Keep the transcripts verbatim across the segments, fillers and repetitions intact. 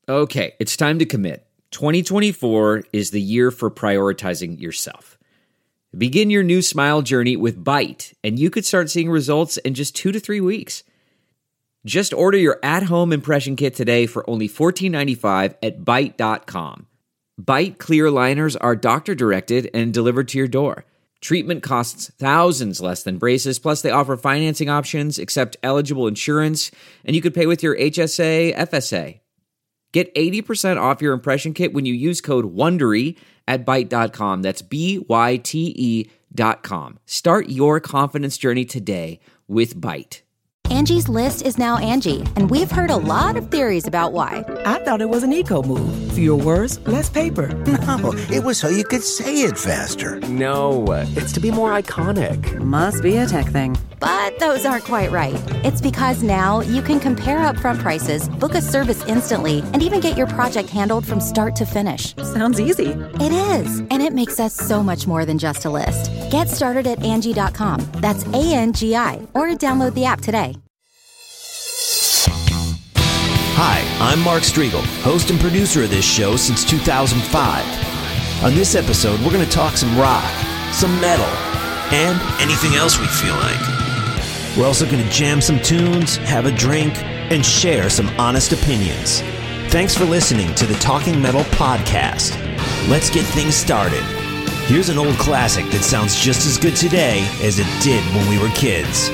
Okay, it's time to commit. twenty twenty-four is the year for prioritizing yourself. Begin your new smile journey with Byte, and you could start seeing results in just two to three weeks. Just order your at-home impression kit today for only fourteen ninety-five at byte dot com. Byte clear aligners are doctor-directed and delivered to your door. Treatment costs thousands less than braces, plus they offer financing options, accept eligible insurance, and you could pay with your H S A, F S A. Get eighty percent off your impression kit when you use code WONDERY at byte dot com. That's B Y T E dot com. Start your confidence journey today with Byte. Angie's List is now Angie, and we've heard a lot of theories about why. I thought it was an eco move. Fewer words, less paper. No, it was so you could say it faster. No, it's to be more iconic. Must be a tech thing. But those aren't quite right. It's because now you can compare upfront prices, book a service instantly, and even get your project handled from start to finish. Sounds easy. It is, and it makes us so much more than just a list. Get started at Angie dot com. That's A N G I, or download the app today. Hi, I'm Mark Striegel, host and producer of this show since two thousand five. On this episode, we're going to talk some rock, some metal, and anything else we feel like. We're also going to jam some tunes, have a drink, and share some honest opinions. Thanks for listening to the Talking Metal Podcast. Let's get things started. Here's an old classic that sounds just as good today as it did when we were kids.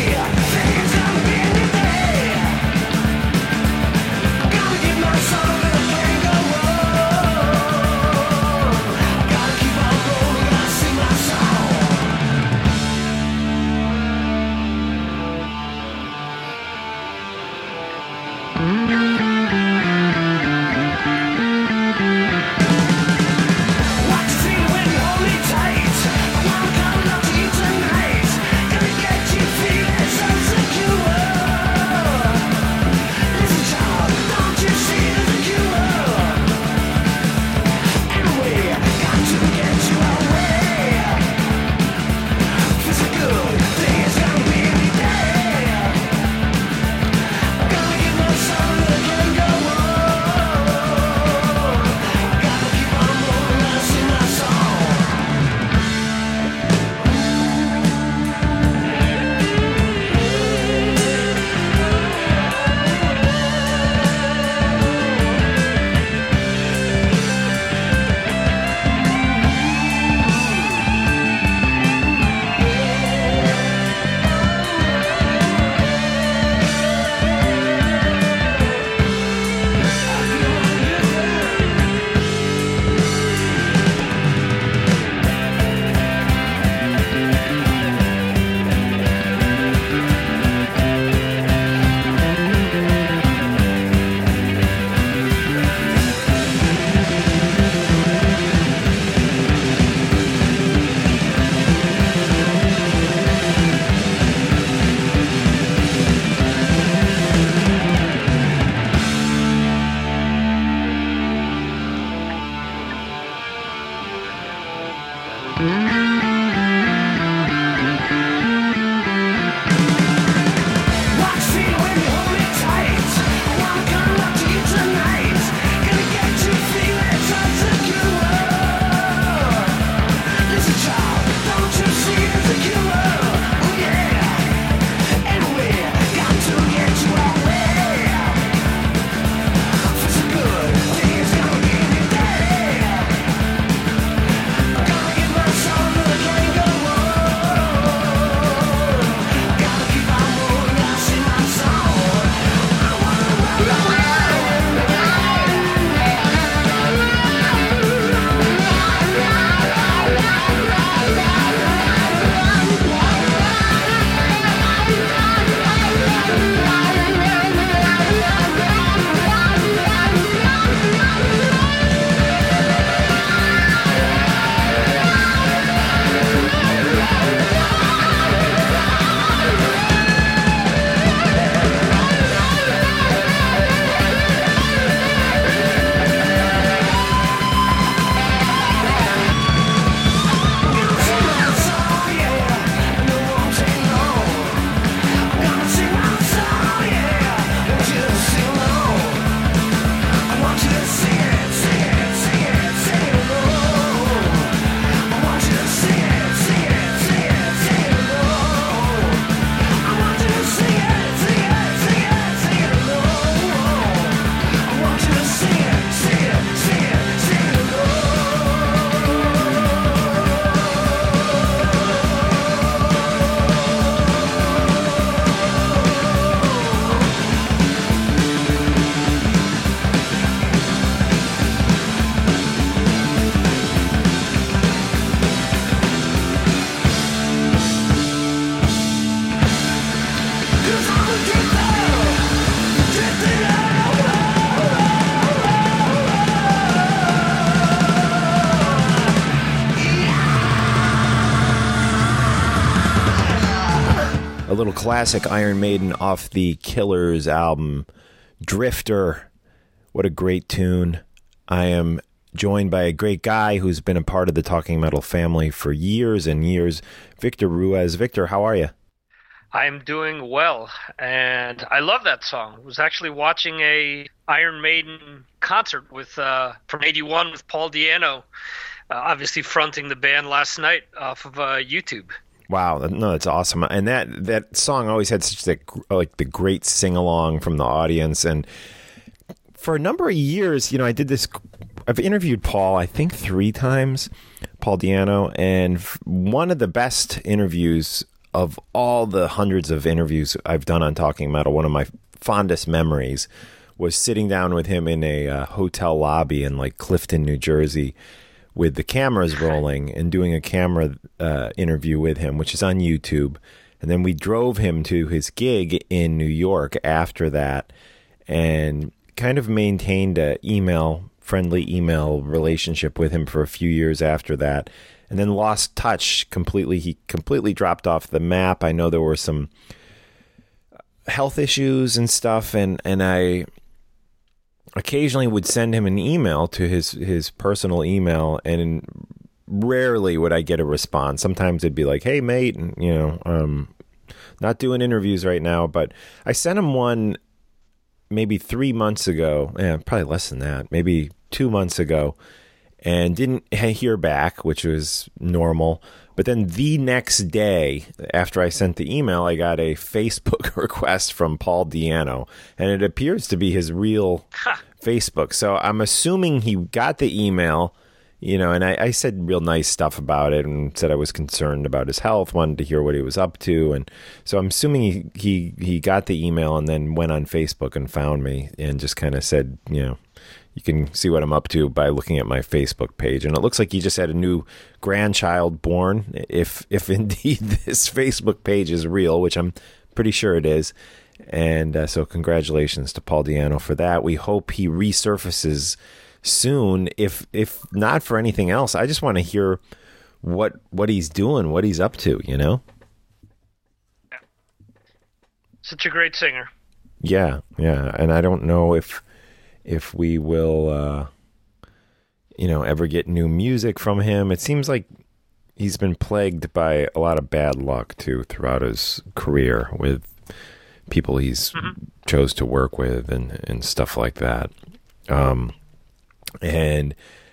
Gotta get my son. little classic Iron Maiden off the Killers album, Drifter. What a great tune. I am joined by a great guy who's been a part of the Talking Metal family for years and years, Victor Ruiz. Victor, how are you? I'm doing well, and I love that song. I was actually watching a Iron Maiden concert with uh, from eighty-one with Paul Di'Anno, uh, obviously fronting the band last night off of uh, YouTube. Wow, no, that's awesome. And that that song always had such that like the great sing-along from the audience. And for a number of years, you know, I did this, I've interviewed Paul, I think three times, Paul Di'Anno, and one of the best interviews of all the hundreds of interviews I've done on Talking Metal, one of my fondest memories was sitting down with him in a uh, hotel lobby in like Clifton, New Jersey, with the cameras rolling and doing a camera uh, interview with him, which is on YouTube. And then we drove him to his gig in New York after that and kind of maintained a email, friendly email relationship with him for a few years after that, and then lost touch completely. He completely dropped off the map. I know there were some health issues and stuff, and, and I occasionally would send him an email to his, his personal email, and rarely would I get a response. Sometimes it'd be like, hey, mate, and, you know, um, not doing interviews right now. But I sent him one maybe three months ago, yeah, probably less than that, maybe two months ago, and didn't hear back, which was normal. But then the next day, after I sent the email, I got a Facebook request from Paul Di'Anno, and it appears to be his real Facebook. So I'm assuming he got the email, you know, and I, I said real nice stuff about it and said I was concerned about his health, wanted to hear what he was up to. And so I'm assuming he, he, he got the email and then went on Facebook and found me and just kind of said, you know, you can see what I'm up to by looking at my Facebook page. And it looks like he just had a new grandchild born, if if indeed this Facebook page is real, which I'm pretty sure it is. And uh, so congratulations to Paul Di'Anno for that. We hope he resurfaces soon. If if not for anything else, I just want to hear what what he's doing, what he's up to, you know? Yeah. Such a great singer. Yeah, yeah. And I don't know if... if we will, uh, you know, ever get new music from him. It seems like he's been plagued by a lot of bad luck, too, throughout his career with people he's mm-hmm. chose to work with and, and stuff like that. Um, and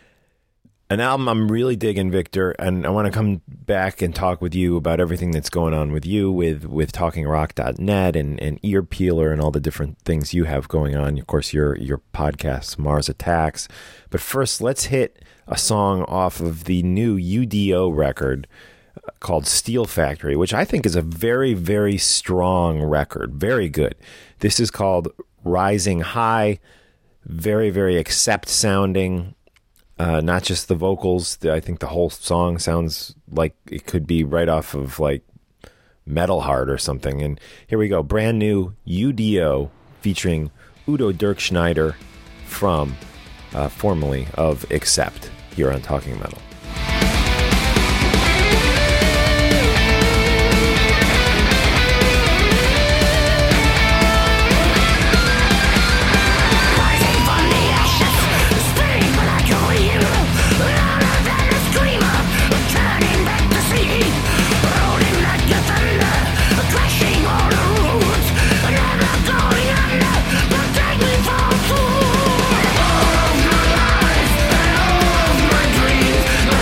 an album I'm really digging, Victor, and I want to come back and talk with you about everything that's going on with you with, with talking rock dot net and, and Ear Peeler and all the different things you have going on. Of course, your your podcast, Mars Attacks. But first, let's hit a song off of the new U D O record called Steel Factory, which I think is a very, very strong record. Very good. This is called Rising High. Very, very Accept sounding. Uh, not just the vocals. I think the whole song sounds like it could be right off of like Metal Heart or something. And here we go. Brand new U D O featuring Udo Dirkschneider from uh, formerly of Accept here on Talking Metal. Oh, my life and all of my dreams.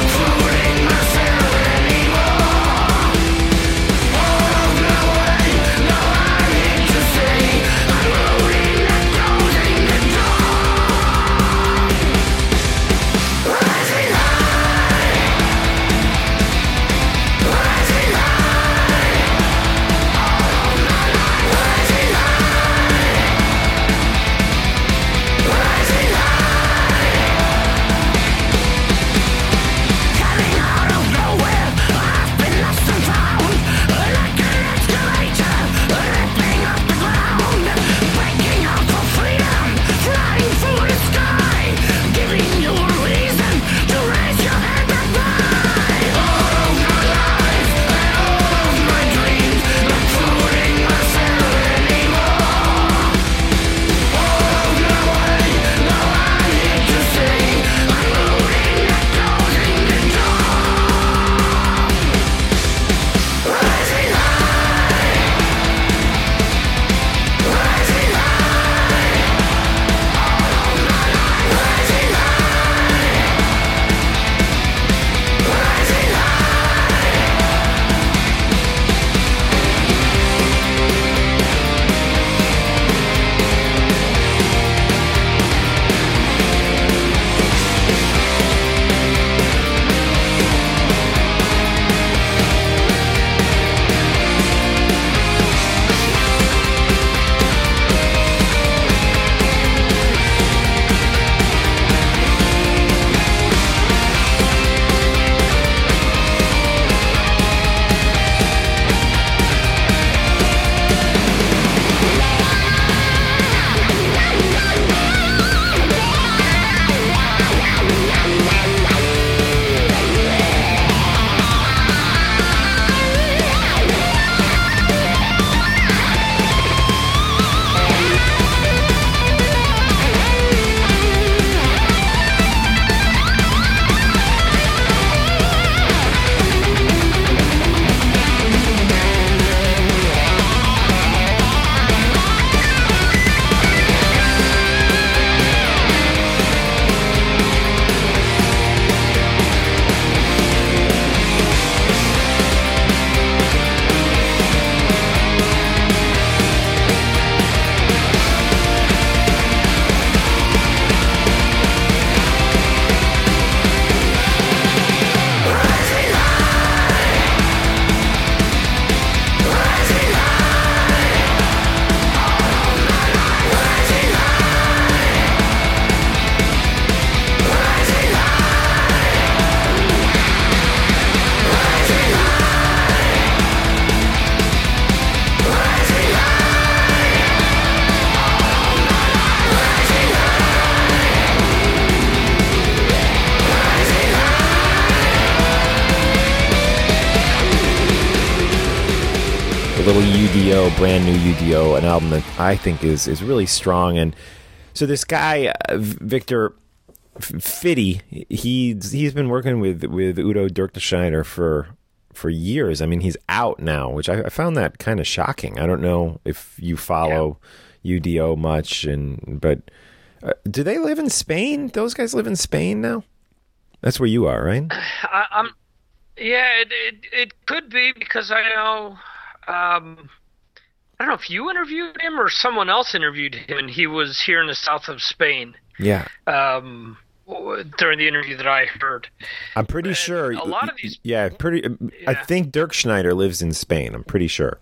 label U D O, brand new U D O, an album that I think is is really strong. And so this guy, uh, Victor Fitty, he's he's been working with with Udo Dirkschneider for for years. I mean, he's out now, which I, I found that kind of shocking. I don't know if you follow yeah. U D O much, and but uh, do they live in Spain? Those guys live in Spain now. That's where you are, right? I, I'm. Yeah, it, it it could be, because I know. Um, I don't know if you interviewed him or someone else interviewed him, and he was here in the south of Spain. Yeah. Um, during the interview that I heard, I'm pretty and sure. A lot of these. Yeah, pretty. Yeah. I think Dirkschneider lives in Spain. I'm pretty sure.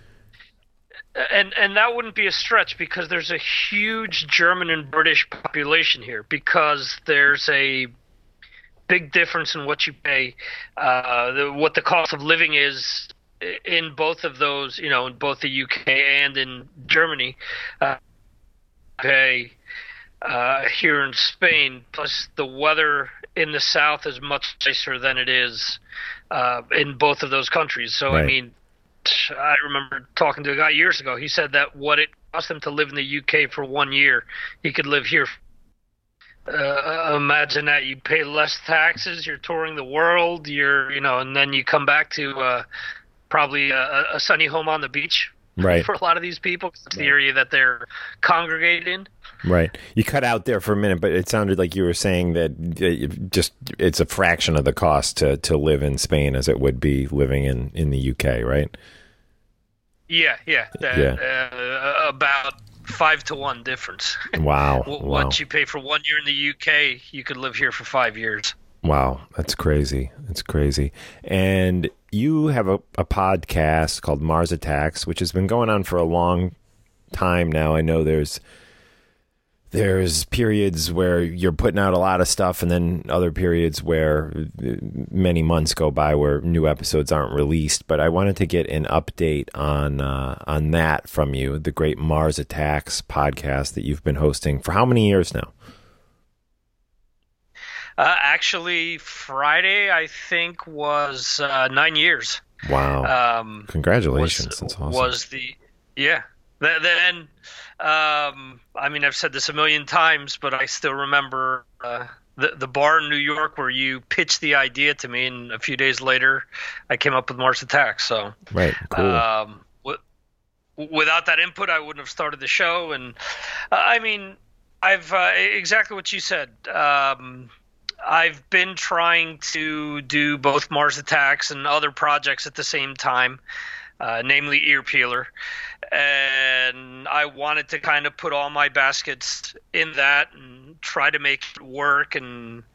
And and that wouldn't be a stretch, because there's a huge German and British population here, because there's a big difference in what you pay, uh, the, what the cost of living is in both of those, you know, in both the U K and in Germany. Uh, pay uh, here in Spain, plus the weather in the south is much nicer than it is uh, in both of those countries. So, right. I mean, I remember talking to a guy years ago. He said that what it cost him to live in the U K for one year, he could live here. Uh, imagine that. You pay less taxes, you're touring the world, you're, you know, and then you come back to uh, probably a, a sunny home on the beach. Right. For a lot of these people, 'cause it's the area that they're congregated in. Right. You cut out there for a minute, but it sounded like you were saying that it just it's a fraction of the cost to, to live in Spain as it would be living in, in the U K, right? Yeah, yeah. Uh, yeah. Uh, about five to one difference. Wow. What wow. you pay for one year in the U K, you could live here for five years. Wow, that's crazy. That's crazy. And you have a, a podcast called Mars Attacks, which has been going on for a long time now. I know there's there's periods where you're putting out a lot of stuff, and then other periods where many months go by where new episodes aren't released. But I wanted to get an update on uh, on that from you, the great Mars Attacks podcast that you've been hosting for how many years now? Uh, actually, Friday, I think, was uh, nine years. Wow. Um, Congratulations. Was, That's awesome. Was the, yeah. Th- then, um, I mean, I've said this a million times, but I still remember uh, the, the bar in New York where you pitched the idea to me, and a few days later, I came up with Mars Attacks. So, right, cool. Um, w- without that input, I wouldn't have started the show. And, uh, I mean, I've uh, exactly what you said. Um I've been trying to do both Mars Attacks and other projects at the same time, uh, namely Ear Peeler. And I wanted to kind of put all my baskets in that and try to make it work. And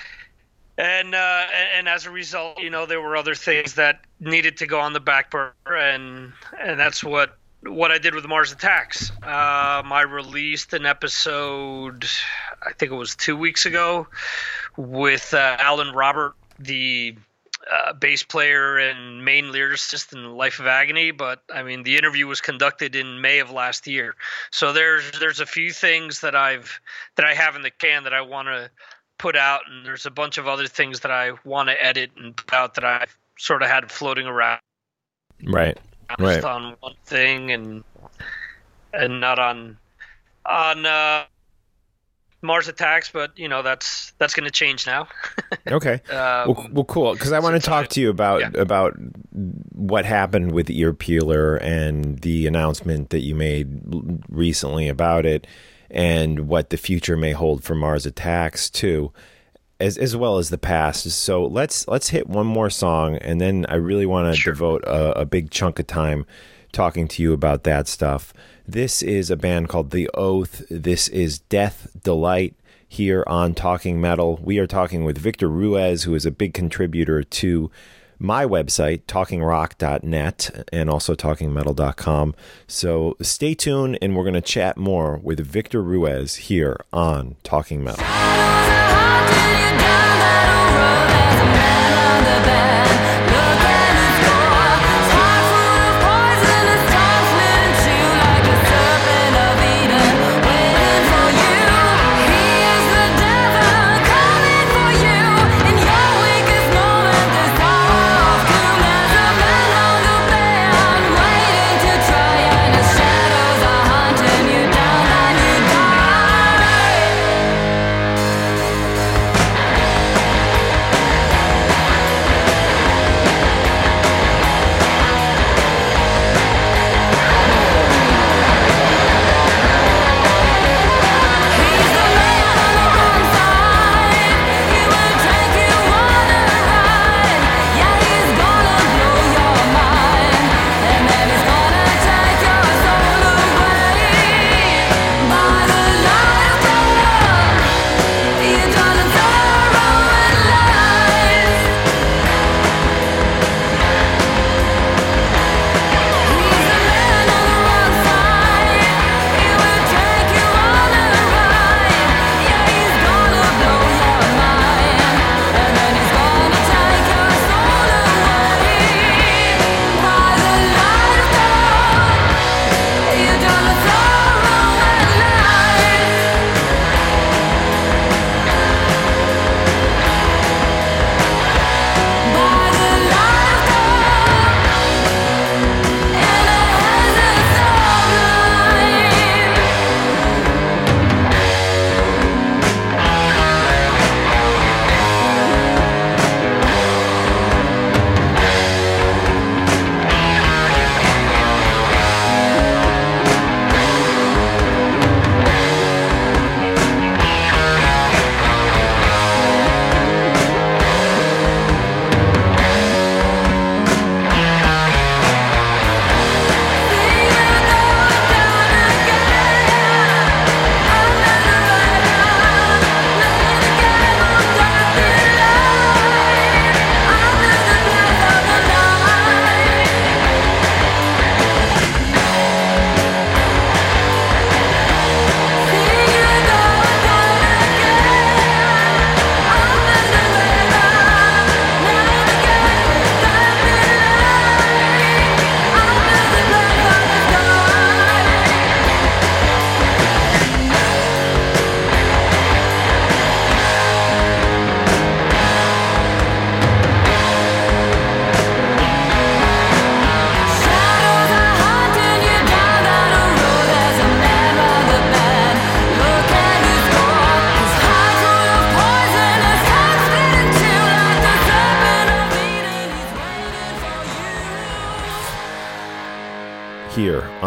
and uh, and as a result, you know, there were other things that needed to go on the back burner, and and that's what what I did with Mars Attacks. Um, I released an episode, I think it was two weeks ago, with uh, Alan Robert, the uh, bass player and main lyricist in Life of Agony. But I mean, the interview was conducted in May of last year, so there's there's a few things that I've that I have in the can that I want to put out, and there's a bunch of other things that I want to edit and put out that I've sort of had floating around. Right. Right. Just on one thing and and not on on uh, Mars Attacks, but you know that's that's going to change now. Okay. um, well, well, cool. Because I want to talk to you about yeah. about what happened with Ear Peeler and the announcement that you made recently about it, and what the future may hold for Mars Attacks too, as as well as the past. So let's let's hit one more song, and then I really want to Sure. devote a, a big chunk of time talking to you about that stuff. This is a band called The Oath. This is Death Delight here on Talking Metal. We are talking with Victor Ruiz, who is a big contributor to my website, talking rock dot net, and also talking metal dot com. So stay tuned, and we're going to chat more with Victor Ruiz here on Talking Metal. Waiting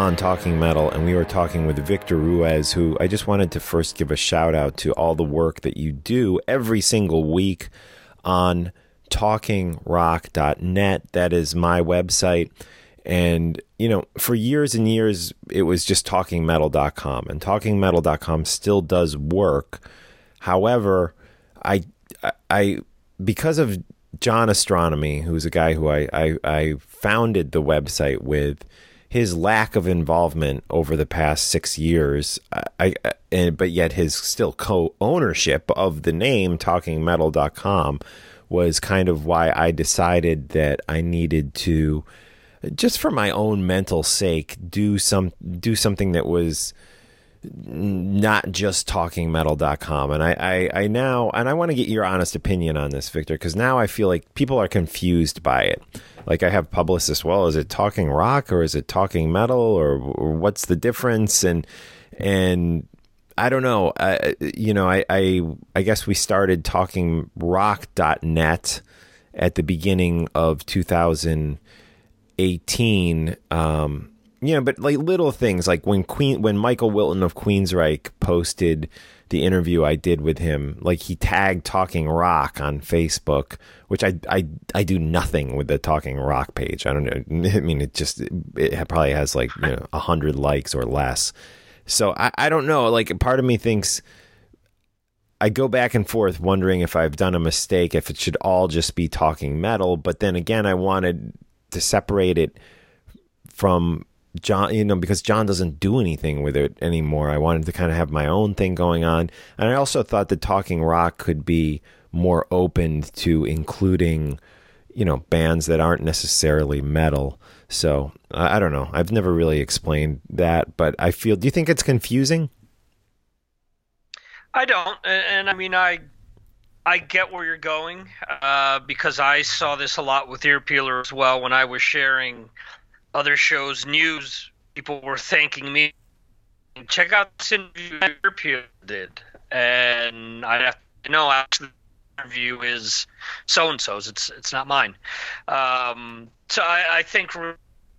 on Talking Metal, and we were talking with Victor Ruiz, who I just wanted to first give a shout out to all the work that you do every single week on talking rock dot net. That is my website. And, you know, for years and years, it was just talking metal dot com, and talking metal dot com still does work. However, I, I, because of John Astronomy, who's a guy who I, I, I founded the website with, his lack of involvement over the past six years, I, I and, but yet his still co-ownership of the name talking metal dot com was kind of why I decided that I needed to, just for my own mental sake, do some do something that was not just talking metal dot com. And I, I, I now, and I want to get your honest opinion on this, Victor, because now I feel like people are confused by it. Like, I have publicists, well, is it talking rock or is it talking metal, or, or what's the difference? And and I don't know. I, you know, I, I I guess we started talking rock dot net at the beginning of two thousand eighteen. Um, you know, but like little things, like when Queen, when Michael Wilton of Queensryche posted the interview I did with him, like he tagged Talking Rock on Facebook, which I I I do nothing with the Talking Rock page. I don't know. I mean, it just it probably has like, you know, a hundred likes or less. So I I don't know. Like, part of me thinks, I go back and forth wondering if I've done a mistake, if it should all just be Talking Metal. But then again, I wanted to separate it from John, you know, because John doesn't do anything with it anymore. I wanted to kind of have my own thing going on. And I also thought that Talking Rock could be more open to including, you know, bands that aren't necessarily metal. So I, I don't know. I've never really explained that, but I feel, do you think it's confusing? I don't. And, and I mean, I, I get where you're going, uh, because I saw this a lot with Ear Peeler as well. When I was sharing other shows' news, people were thanking me. Check out this interview Ear Peeler did. And I have to know, actually, the interview is so-and-so's. It's it's not mine. Um, so I, I think I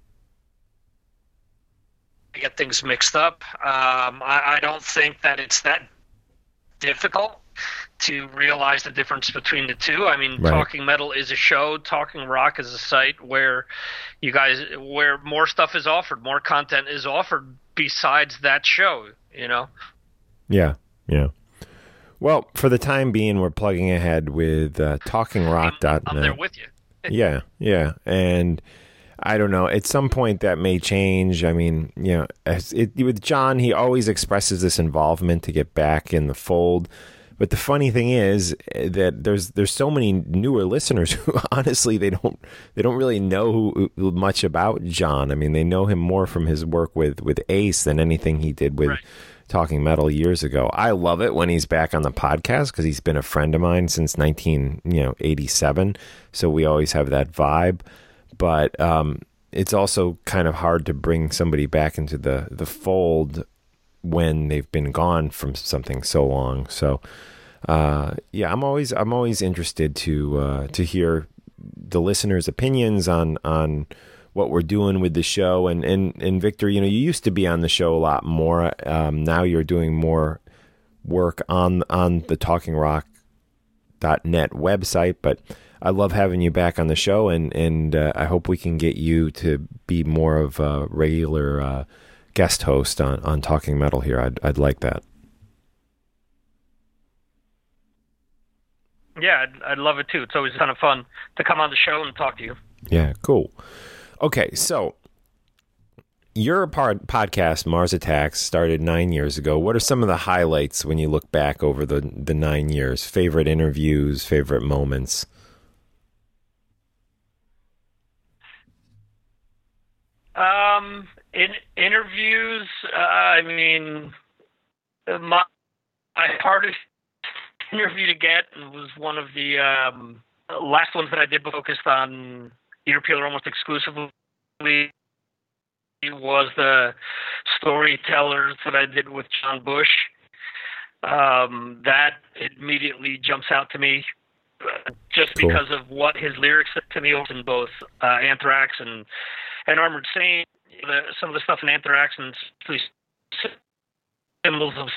get things mixed up. Um, I, I don't think that it's that difficult to realize the difference between the two. I mean, right. Talking Metal is a show. Talking Rock is a site where you guys, where more stuff is offered, more content is offered besides that show, you know? Yeah, yeah. Well, for the time being, we're plugging ahead with uh, talking rock dot net. I'm, I'm there with you. yeah, yeah. And I don't know. At some point, that may change. I mean, you know, as it, with John, he always expresses this involvement to get back in the fold. But the funny thing is that there's there's so many newer listeners who honestly they don't they don't really know who, much about John. I mean, they know him more from his work with, with Ace than anything he did with right. Talking Metal years ago. I love it when he's back on the podcast because he's been a friend of mine since nineteen eighty-seven. So we always have that vibe. But um, it's also kind of hard to bring somebody back into the, the fold when they've been gone from something so long. So, uh, yeah, I'm always I'm always interested to uh, to hear the listeners' opinions on on what we're doing with the show. And and and Victor, you know, you used to be on the show a lot more. Um, now you're doing more work on on the talking rock dot net website, but I love having you back on the show, and and uh, I hope we can get you to be more of a regular Uh, guest host on, on Talking Metal here. I'd I'd like that. Yeah, I'd, I'd love it too. It's always kind of fun to come on the show and talk to you. Yeah, cool. Okay, so your part, podcast, Mars Attacks, started nine years ago. What are some of the highlights when you look back over the, the nine years? Favorite interviews, favorite moments? Um, in interviews, uh, I mean, my, my hardest interview to get was one of the um, last ones that I did focused on Ear Peeler almost exclusively. Was the storytellers that I did with John Bush. Um, that immediately jumps out to me uh, just cool. because of what his lyrics said to me in both uh, Anthrax and and Armored Saint. the, some of the stuff in Anthrax and Symbols of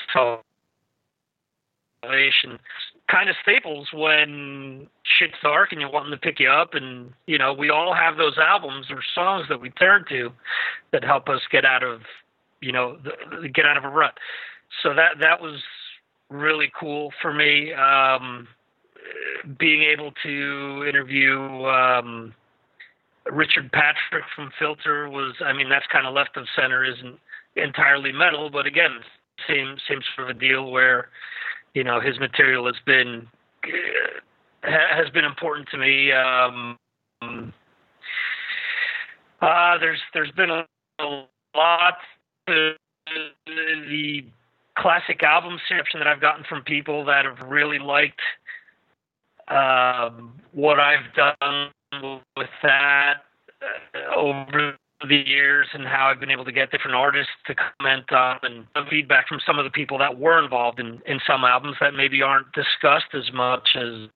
Salvation, kind of staples when shit's dark and you want them to pick you up. And, you know, we all have those albums or songs that we turn to that help us get out of, you know, the, get out of a rut. So that, that was really cool for me. Um, being able to interview, um, Richard Patrick from Filter was, I mean, that's kind of left of center, isn't entirely metal, but again, same, same sort of a deal where, you know, his material has been, has been important to me. Um, uh, there's, there's been a, a lot of the classic album reception that I've gotten from people that have really liked, um, what I've done with that uh, over the years, and how I've been able to get different artists to comment on, and the feedback from some of the people that were involved in, in some albums that maybe aren't discussed as much as,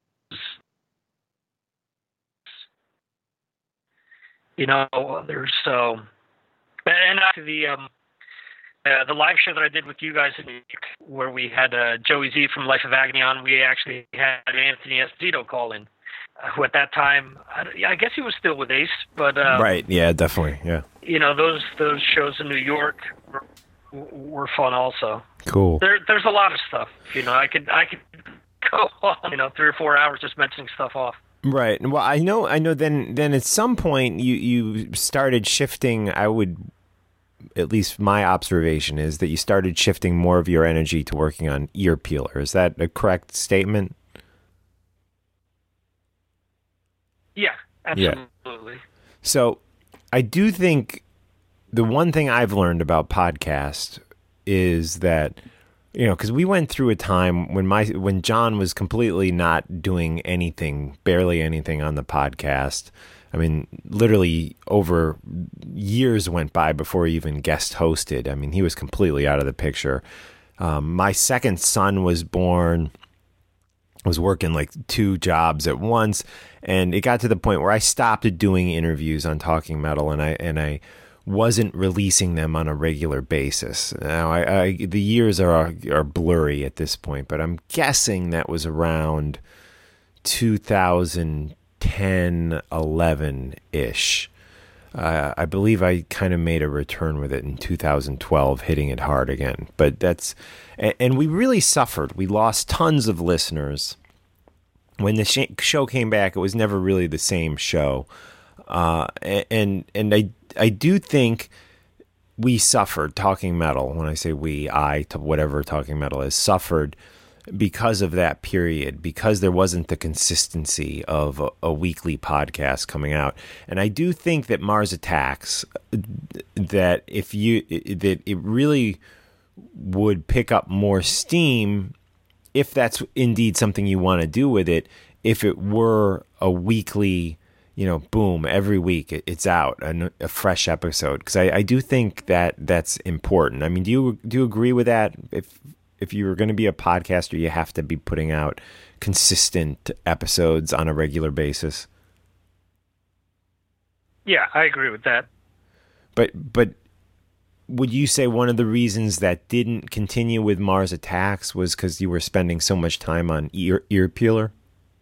you know, others. So, and after the, um, uh, the live show that I did with you guys, in, where we had uh, Joey Z from Life of Agony on, we actually had Anthony Esposito call in, who at that time, I guess he was still with Ace, but uh, right, yeah, definitely, yeah. You know, those those shows in New York were, were fun also. Cool. There, there's a lot of stuff. You know, I could I could go on, you know, three or four hours just mentioning stuff off. Right. Well, I know, I know. Then, then at some point, you you started shifting. I would, at least my observation is that you started shifting more of your energy to working on Ear Peeler. Is that a correct statement? Yeah, absolutely. Yeah. So I do think the one thing I've learned about podcasts is that, you know, because we went through a time when my when John was completely not doing anything, barely anything on the podcast. I mean, literally over years went by before he even guest hosted. I mean, he was completely out of the picture. Um, my second son was born. I was working like two jobs at once, and it got to the point where I stopped doing interviews on Talking Metal, and I and I wasn't releasing them on a regular basis. Now, I, I the years are are blurry at this point, but I'm guessing that was around two thousand ten, eleven ish. Uh, I believe I kind of made a return with it in two thousand twelve, hitting it hard again. But that's, and, and we really suffered. We lost tons of listeners. When the sh- show came back, it was never really the same show. Uh, and and I I do think we suffered, Talking Metal. When I say we, I, to whatever Talking Metal is, suffered because of that period, because there wasn't the consistency of a, a weekly podcast coming out. And I do think that Mars Attacks, that if you, that it really would pick up more steam, if that's indeed something you want to do with it, if it were a weekly, you know, boom, every week it's out, a, a fresh episode. Because I, I do think that that's important. I mean, do you do you agree with that? If If you're going to be a podcaster, you have to be putting out consistent episodes on a regular basis. Yeah, I agree with that. But but would you say one of the reasons that didn't continue with Mars Attacks was because you were spending so much time on Ear, ear Peeler?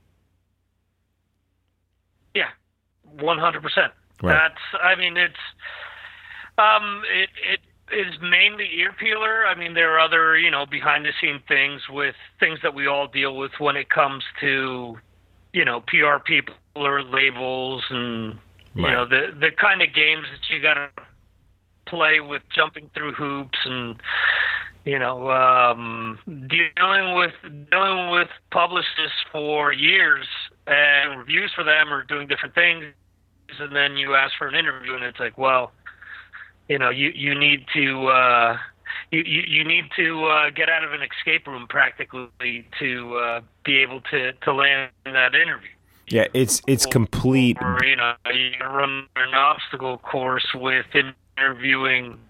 Yeah, one hundred percent. Right. That's, I mean, it's, um, it, it, is mainly Ear Peeler. I mean, there are other, you know, behind the scene things with things that we all deal with when it comes to, you know, P R people or labels and, you right. know, the, the kind of games that you got to play with, jumping through hoops and, you know, um, dealing with, dealing with publicists for years and reviews for them or doing different things. And then you ask for an interview and it's like, well, you know, you, you need to uh, you, you you need to uh, get out of an escape room practically to uh, be able to, to land that interview. Yeah, it's it's complete. Or, you know, you run an obstacle course with interviewing.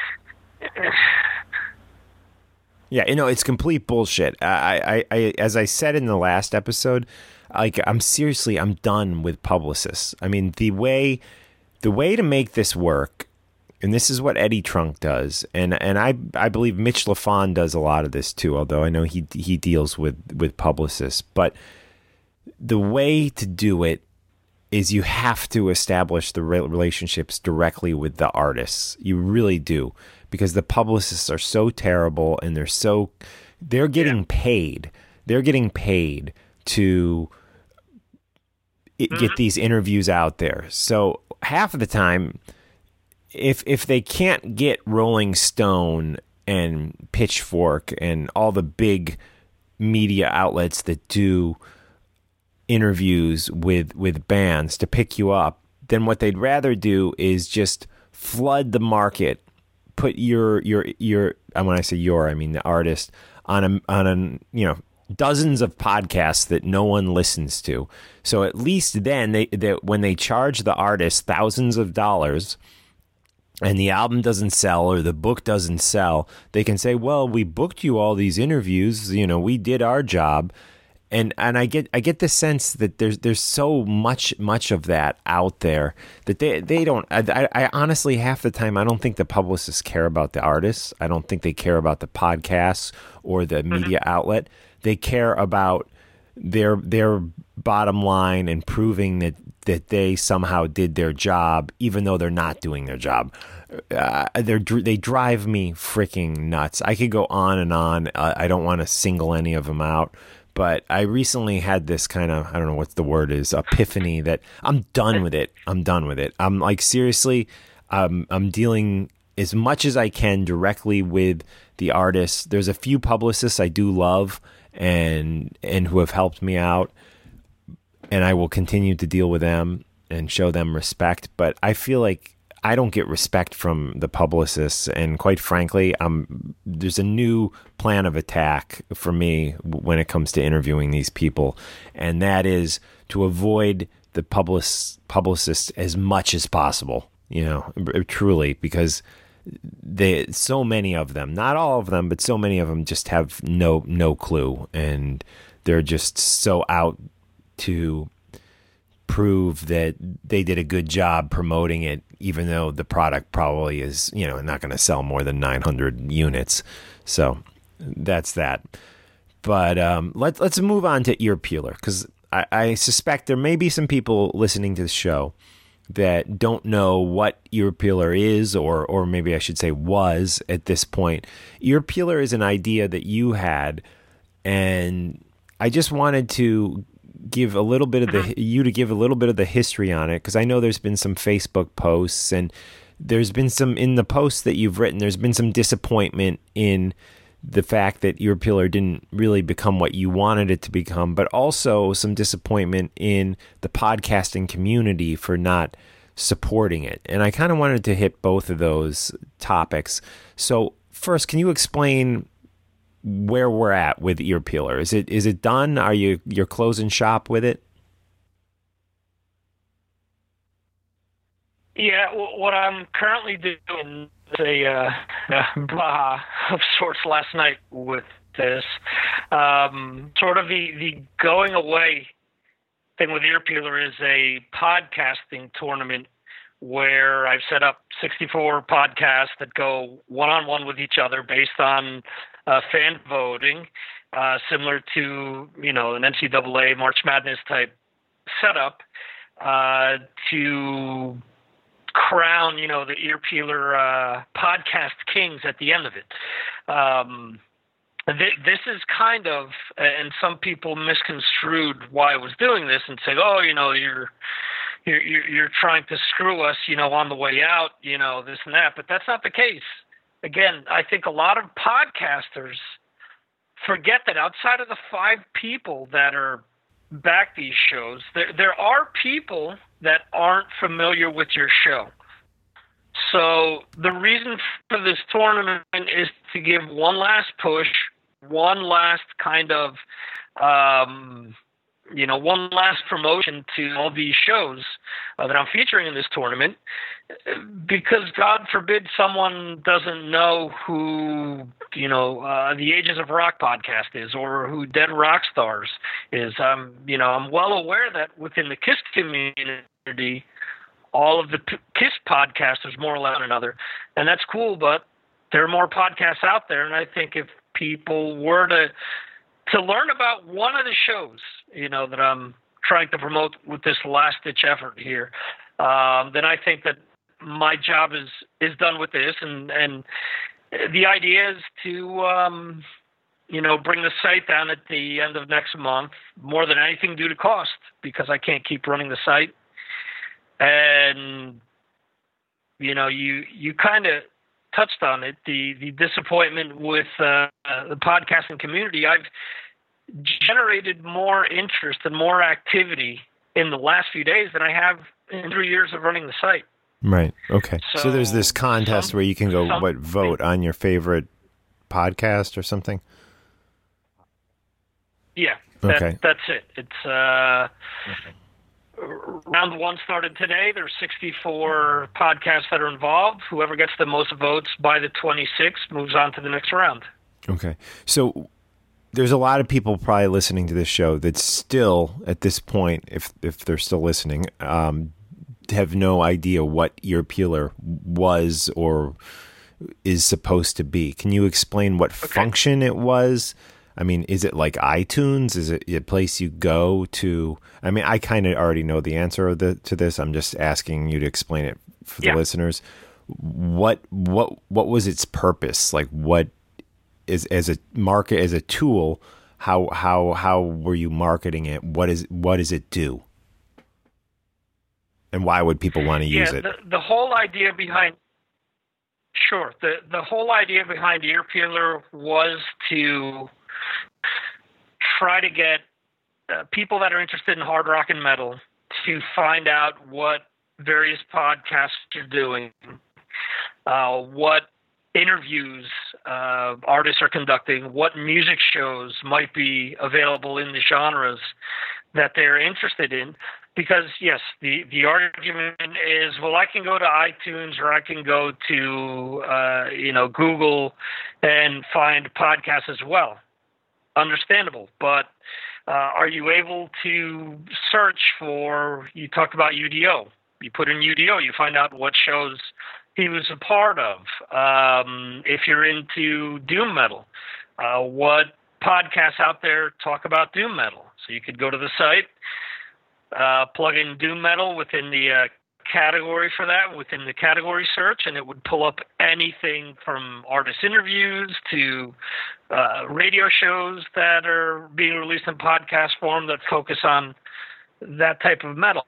Yeah, you know, it's complete bullshit. I, I, I, as I said in the last episode, like I'm seriously, I'm done with publicists. I mean, the way, the way to make this work. And this is what Eddie Trunk does, and and I I believe Mitch LaFon does a lot of this too. Although I know he he deals with with publicists, but the way to do it is you have to establish the relationships directly with the artists. You really do, because the publicists are so terrible, and they're so they're getting yeah. paid. They're getting paid to mm-hmm. get these interviews out there. So half of the time, If if they can't get Rolling Stone and Pitchfork and all the big media outlets that do interviews with with bands to pick you up, then what they'd rather do is just flood the market, put your your your and when I say your, I mean the artist on a on a you know dozens of podcasts that no one listens to. So at least then they, they when they charge the artist thousands of dollars, and the album doesn't sell or the book doesn't sell, they can say, well, we booked you all these interviews, you know, we did our job. And and I get I get the sense that there's there's so much much of that out there that they they don't I, I honestly half the time I don't think the publicists care about the artists. I don't think they care about the podcasts or the media outlet. They care about their their bottom line and proving that that they somehow did their job, even though they're not doing their job. Uh, they they drive me freaking nuts. I could go on and on. Uh, I don't want to single any of them out, but I recently had this kind of, I don't know what the word is, epiphany that I'm done with it. I'm done with it. I'm like, seriously, um, I'm dealing as much as I can directly with the artists. There's a few publicists I do love and and who have helped me out, and I will continue to deal with them and show them respect. But I feel like I don't get respect from the publicists, and quite frankly, um, there's a new plan of attack for me when it comes to interviewing these people, and that is to avoid the public publicists as much as possible. You know, truly, because they so many of them, not all of them, but so many of them just have no no clue, and they're just so out to prove that they did a good job promoting it, even though the product probably is, you know, not going to sell more than nine hundred units. So that's that. But um, let, let's move on to Ear Peeler, because I, I suspect there may be some people listening to the show that don't know what Ear Peeler is, or or maybe I should say was at this point. Ear Peeler is an idea that you had, and I just wanted to give a little bit of the you to give a little bit of the history on it, because I know there's been some Facebook posts, and there's been some in the posts that you've written, there's been some disappointment in the fact that Ear Peeler didn't really become what you wanted it to become, but also some disappointment in the podcasting community for not supporting it. And I kind of wanted to hit both of those topics. So first, can you explain where we're at with Ear Peeler? Is it is it done? Are you you're closing shop with it? Yeah, well, what I'm currently doing is a uh, blah of sorts last night with this. Um, sort of the, the going away thing with Ear Peeler is a podcasting tournament where I've set up sixty-four podcasts that go one-on-one with each other based on uh, fan voting, uh, similar to, you know, an N C double A March Madness type setup, uh, to crown, you know, the Ear Peeler uh, podcast kings at the end of it. Um, th- this is kind of, and some people misconstrued why I was doing this and say, oh, you know, you're, you're, you're trying to screw us, you know, on the way out, you know, this and that, but that's not the case. Again, I think a lot of podcasters forget that outside of the five people that are back these shows, there there are people that aren't familiar with your show. So the reason for this tournament is to give one last push, one last kind of, um, you know, one last promotion to all these shows uh, that I'm featuring in this tournament, because God forbid someone doesn't know who, you know, uh, the Ages of Rock podcast is, or who Dead Rock Stars is. Um, you know, I'm well aware that within the KISS community, all of the KISS podcasters more or less than another, and that's cool. But there are more podcasts out there, and I think if people were to to learn about one of the shows, you know, that I'm trying to promote with this last ditch effort here, um, then I think that my job is is done with this, and and the idea is to um, you know, bring the site down at the end of next month, more than anything due to cost, because I can't keep running the site. And, you know, you, you kind of touched on it, the, the disappointment with uh, the podcasting community. I've generated more interest and more activity in the last few days than I have in three years of running the site. Right. Okay. So, So there's this contest some- where you can go, some- what, vote on your favorite podcast or something? Yeah, that, Okay. that's it. It's uh, round one started today. There's sixty-four podcasts that are involved. Whoever gets the most votes by the twenty-sixth moves on to the next round. Okay. So there's a lot of people probably listening to this show that still, at this point, if if they're still listening, um, have no idea what Ear Peeler was or is supposed to be. Can you explain what Okay. function it was? I mean, is it like iTunes? Is it a place you go to? I mean, I kind of already know the answer of the, to this. I'm just asking you to explain it for the Yeah. listeners. What what what was its purpose? Like, what is as a market as a tool? How how how were you marketing it? What is what does it do? And why would people want to Yeah, use it? the, the whole idea behind sure the the whole idea behind Ear Peeler was to try to get uh, people that are interested in hard rock and metal to find out what various podcasts are doing, uh, what interviews uh, artists are conducting, what music shows might be available in the genres that they're interested in. Because, yes, the, the argument is, well, I can go to iTunes or I can go to, uh, you know, Google and find podcasts as well. Understandable. But uh, are you able to search for, you talked about U D O. You put in U D O, you find out what shows he was a part of. Um, if you're into doom metal, uh, what podcasts out there talk about doom metal? So you could go to the site, uh, plug in doom metal within the uh, category for that, within the category search, and it would pull up anything from artist interviews to uh, radio shows that are being released in podcast form that focus on that type of metal.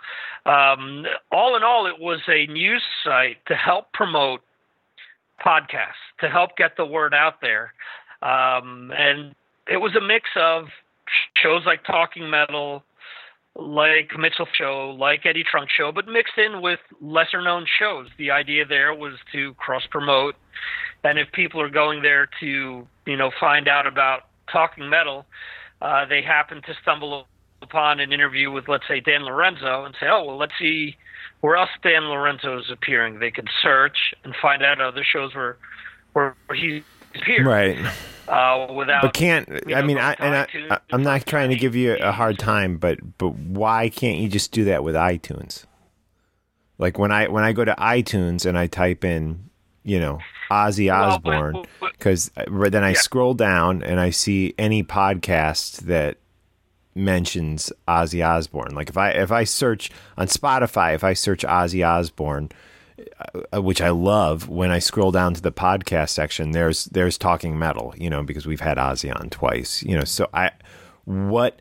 Um, all in all, it was a news site to help promote podcasts, to help get the word out there. Um, and it was a mix of shows like Talking Metal, like Mitchell Show, like Eddie Trunk Show, but mixed in with lesser known shows. The idea there was to cross promote. And if people are going there to, you know, find out about Talking Metal, uh, they happen to stumble upon an interview with, let's say, Dan Lorenzo and say, oh, well, let's see where else Dan Lorenzo is appearing. They could search and find out other shows where, where he's appeared. Right. Uh, without, But can't you I know, mean going I to and I, iTunes I I'm not and trying to give you a hard searching. time, but but why can't you just do that with iTunes? Like when I when I go to iTunes and I type in, you know, Ozzy Well, Osbourne, but- but- because then I Yeah. scroll down and I see any podcast that mentions Ozzy Osbourne. Like if I if I search on Spotify, if I search Ozzy Osbourne, uh, which I love, when I scroll down to the podcast section, there's there's Talking Metal, you know, because we've had Ozzy on twice, you know. So I what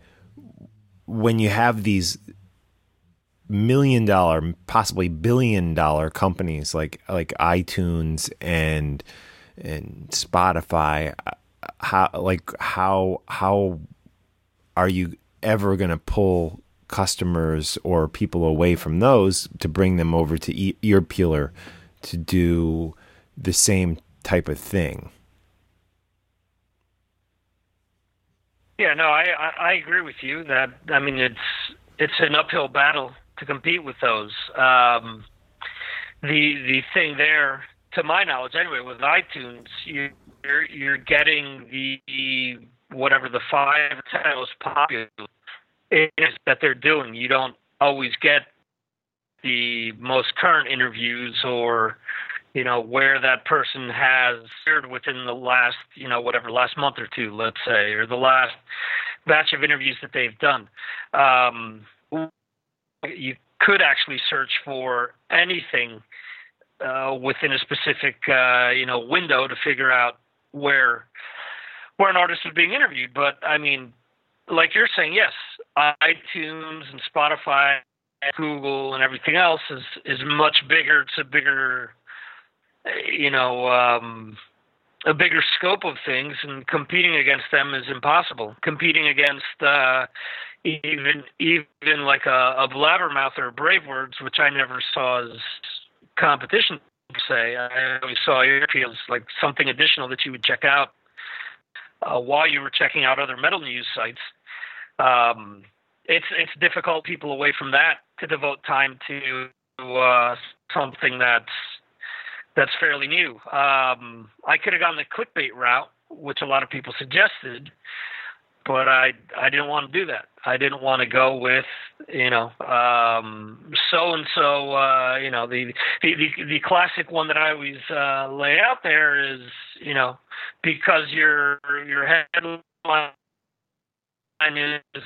when you have these million dollar, possibly billion dollar companies like like iTunes and and Spotify, how like how how are you ever going to pull customers or people away from those to bring them over to e- Ear Peeler to do the same type of thing? Yeah, no, I, I, I agree with you that, I mean, it's it's an uphill battle to compete with those. Um, the the thing there, to my knowledge anyway, with iTunes, you, you're, you're getting the, whatever the five or ten most popular is that they're doing. You don't always get the most current interviews or, you know, where that person has appeared within the last, you know, whatever, last month or two, let's say, or the last batch of interviews that they've done. Um, you could actually search for anything uh, within a specific, uh, you know, window to figure out where where an artist is being interviewed. But, I mean, like you're saying, yes, iTunes and Spotify, Google and everything else is, is much bigger. It's a bigger, you know, um, a bigger scope of things, and competing against them is impossible. Competing against uh, even even like a, a Blabbermouth or Brave Words, which I never saw as competition per se. I always saw Earpeel as like something additional that you would check out uh, while you were checking out other metal news sites. Um, it's it's difficult people away from that to devote time to uh, something that's that's fairly new. Um, I could have gone the clickbait route, which a lot of people suggested, but I I didn't want to do that. I didn't want to go with, you know, um, so and so. Uh, you know, the, the the the classic one that I always uh, lay out there is, you know, because your your headline is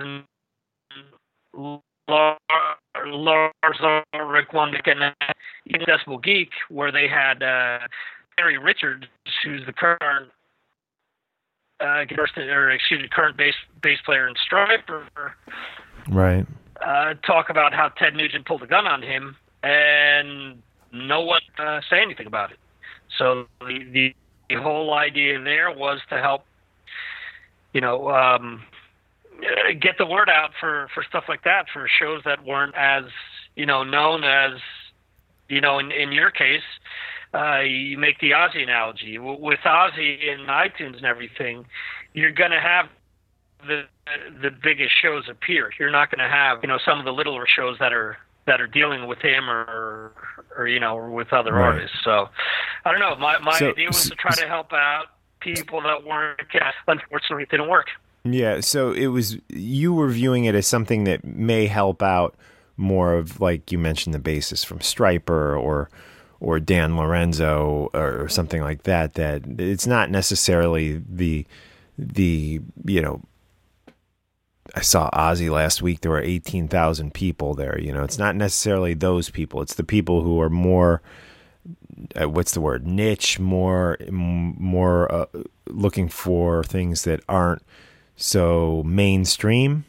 Lars Ulrich Wunderlich and Inaccessible Geek, where they had uh, Harry Richards, who's the current uh, or excuse me, current bass bass player in Striper, right? Uh, talk about how Ted Nugent pulled a gun on him, and no one uh, say anything about it. So the, the the whole idea there was to help, you know, um, get the word out for, for stuff like that, for shows that weren't as, you know, known as, you know, in, in your case, uh, you make the Ozzy analogy. With Ozzy in iTunes and everything, you're going to have the the biggest shows appear. You're not going to have, you know, some of the littler shows that are that are dealing with him or, or you know, or with other right. artists. So, I don't know. My, my so, idea was to try to help out people that weren't, unfortunately, it didn't work. Yeah, so it was, you were viewing it as something that may help out more of, like you mentioned, the bassist from Striper or or Dan Lorenzo or, or something like that, that it's not necessarily the, the you know, I saw Ozzy last week, there were eighteen thousand people there, you know, it's not necessarily those people, it's the people who are more, uh, what's the word, niche, more, more uh, looking for things that aren't so mainstream?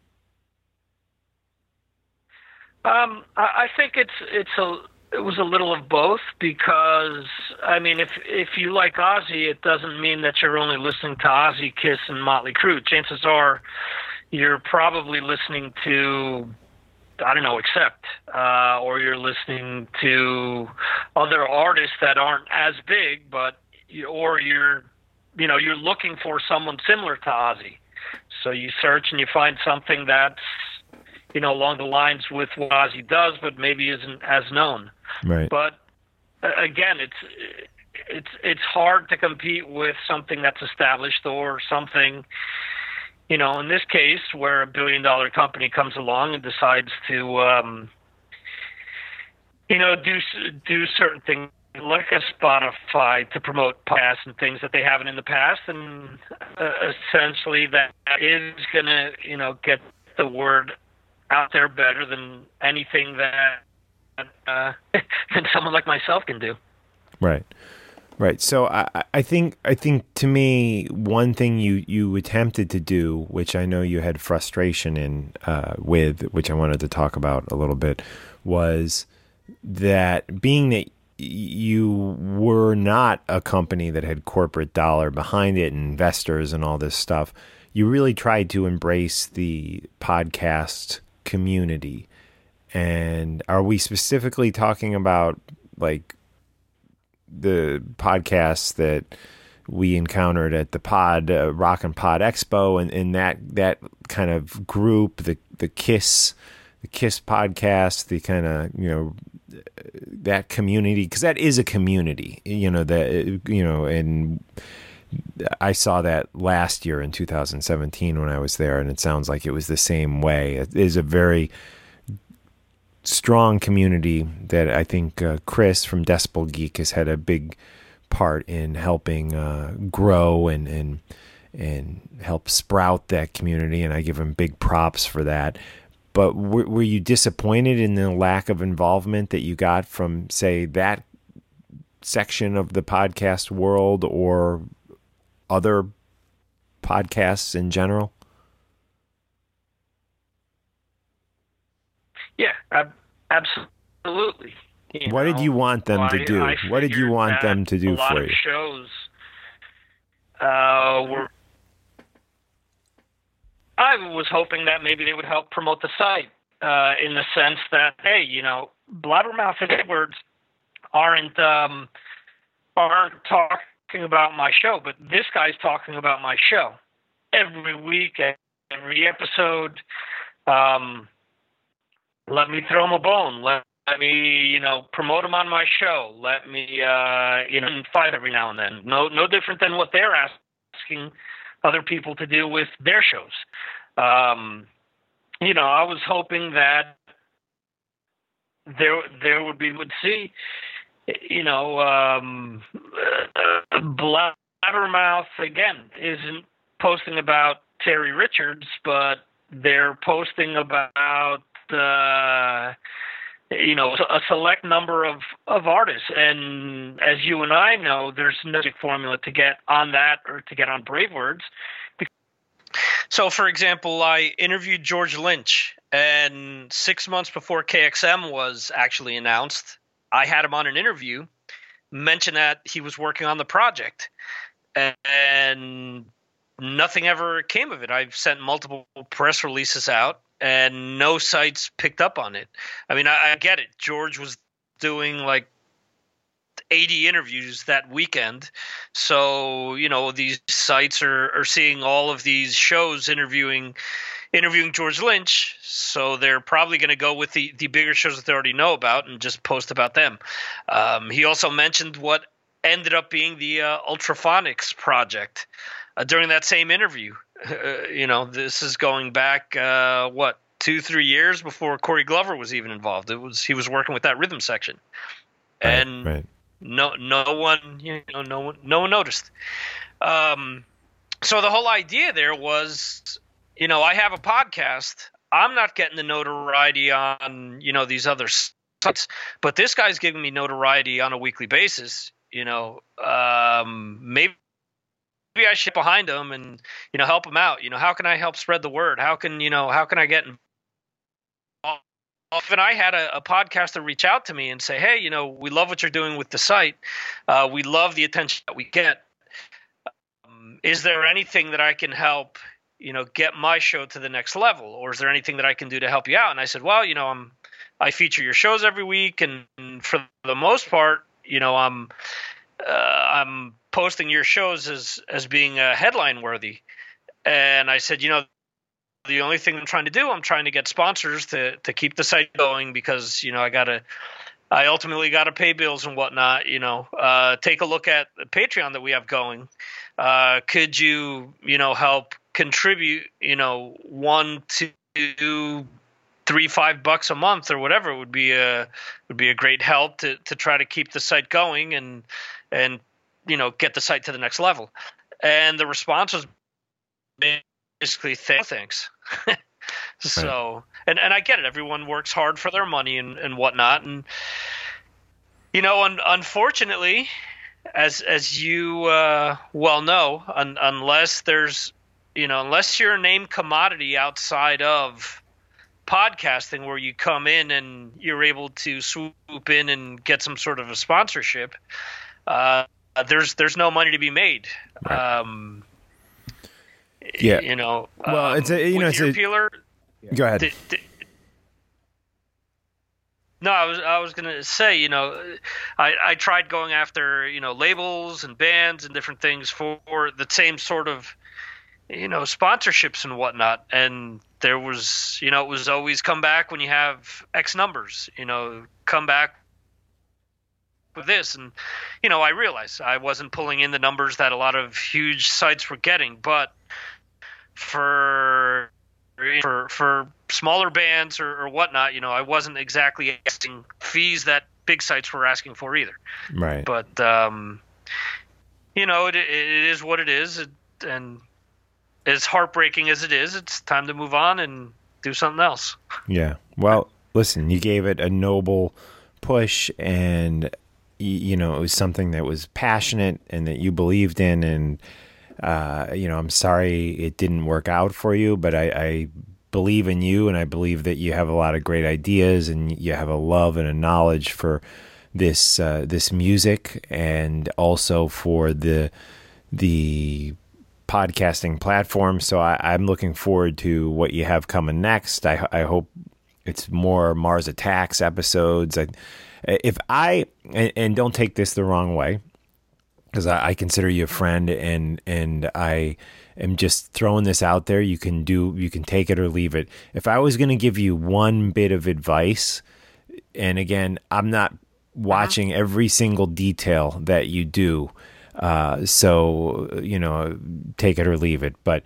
Um, I think it's it's a it was a little of both, because I mean, if if you like Ozzy, it doesn't mean that you're only listening to Ozzy, Kiss, and Motley Crue. Chances are, you're probably listening to, I don't know, Accept, uh, or you're listening to other artists that aren't as big, but or you're you know you're looking for someone similar to Ozzy. So you search and you find something that's, you know, along the lines with what Ozzy does, but maybe isn't as known. Right. But uh, again, it's it's it's hard to compete with something that's established or something, you know, in this case, where a billion dollar company comes along and decides to, um, you know, do do certain things, like a Spotify, to promote podcasts and things that they haven't in the past, and uh, essentially that is going to, you know, get the word out there better than anything that uh, than someone like myself can do. Right, right. So I, I think, I think to me, one thing you you attempted to do, which I know you had frustration in uh, with, which I wanted to talk about a little bit, was that being that you were not a company that had corporate dollar behind it and investors and all this stuff, you really tried to embrace the podcast community. And are we specifically talking about like the podcasts that we encountered at the Pod uh, Rock and Pod Expo and, and that that kind of group, the the Kiss, the Kiss podcast, the kind of, you know, that community, because that is a community, you know, that, you know, and I saw that last year in two thousand seventeen when I was there, and it sounds like it was the same way. It is a very strong community that I think uh, Chris from Decibel Geek has had a big part in helping uh, grow and and and help sprout that community, and I give him big props for that. But were, were you disappointed in the lack of involvement that you got from, say, that section of the podcast world or other podcasts in general? Yeah, ab- absolutely. You what know, did you want them to I, do? I what did you want them to do a lot for of you? Shows uh, were. I was hoping that maybe they would help promote the site uh, in the sense that, hey, you know, Blabbermouth and Edwards aren't um, aren't talking about my show, but this guy's talking about my show every week, every episode. Um, let me throw him a bone. Let, let me, you know, promote him on my show. Let me, uh, you know, fight every now and then. No, no different than what they're asking other people to do with their shows. Um, you know, I was hoping that there there would be would see, you know, um, uh, Blabbermouth again isn't posting about Terry Richards, but they're posting about uh, you know a select number of of artists. And as you and I know, there's no magic formula to get on that or to get on Brave Words. So, for example, I interviewed George Lynch, and six months before K X M was actually announced, I had him on an interview, mentioned that he was working on the project, and nothing ever came of it. I've sent multiple press releases out, and no sites picked up on it. I mean, I, I get it. George was doing like eighty interviews that weekend. So, you know, these sites are, are seeing all of these shows interviewing interviewing George Lynch. So they're probably going to go with the, the bigger shows that they already know about and just post about them. Um, he also mentioned what ended up being the uh, Ultraphonics project uh, during that same interview. Uh, you know, this is going back, uh, what, two, three years before Corey Glover was even involved. It was he was working with that rhythm section. And right, right. No, no one, you know, no one, no one noticed. Um, so the whole idea there was, you know, I have a podcast. I'm not getting the notoriety on, you know, these other sites, but this guy's giving me notoriety on a weekly basis. You know, um, maybe, maybe I should get behind him and, you know, help him out. You know, how can I help spread the word? How can, you know, how can I get involved? Even I had a, a podcaster reach out to me and say, hey, you know, we love what you're doing with the site. Uh, we love the attention that we get. Um, is there anything that I can help, you know, get my show to the next level? Or is there anything that I can do to help you out? And I said, well, you know, I'm, I feature your shows every week. And, and for the most part, you know, I'm, uh, I'm posting your shows as, as being uh, headline worthy. And I said, you know, the only thing I'm trying to do, I'm trying to get sponsors to, to keep the site going because, you know, I got to, I ultimately got to pay bills and whatnot, you know, uh, take a look at the Patreon that we have going. Uh, could you, you know, help contribute, you know, one, two, three, five bucks a month or whatever would be a, would be a great help to, to try to keep the site going and, and, you know, get the site to the next level. And the response was basically thanks. So, right. and, and I get it. Everyone works hard for their money and, and whatnot. And, you know, un, unfortunately, as, as you uh, well know, un, unless there's, you know, unless you're a named commodity outside of podcasting where you come in and you're able to swoop in and get some sort of a sponsorship, uh, there's, there's no money to be made. Right. Um, Yeah. You know, well, um, it's a, you know, it's ear a, peeler. Go ahead. D- d- no, I was, I was going to say, you know, I, I tried going after, you know, labels and bands and different things for the same sort of, you know, sponsorships and whatnot. And there was, you know, it was always come back when you have X numbers, you know, come back with this. And, you know, I realized I wasn't pulling in the numbers that a lot of huge sites were getting, but for for for smaller bands or, or whatnot, you know, I wasn't exactly asking fees that big sites were asking for either. Right. But, um, you know, it, it is what it is. It, and as heartbreaking as it is, it's time to move on and do something else. Yeah. Well, listen, you gave it a noble push, and you know, it was something that was passionate and that you believed in. And, uh, you know, I'm sorry it didn't work out for you, but I, I believe in you, and I believe that you have a lot of great ideas, and you have a love and a knowledge for this, uh, this music, and also for the, the podcasting platform. So I, I'm looking forward to what you have coming next. I, I hope it's more Mars Attacks episodes. I, If I, and, and don't take this the wrong way, because I, I consider you a friend, and and I am just throwing this out there. You can do, you can take it or leave it. If I was going to give you one bit of advice, and again, I'm not watching uh-huh. every single detail that you do, uh, so you know, take it or leave it. But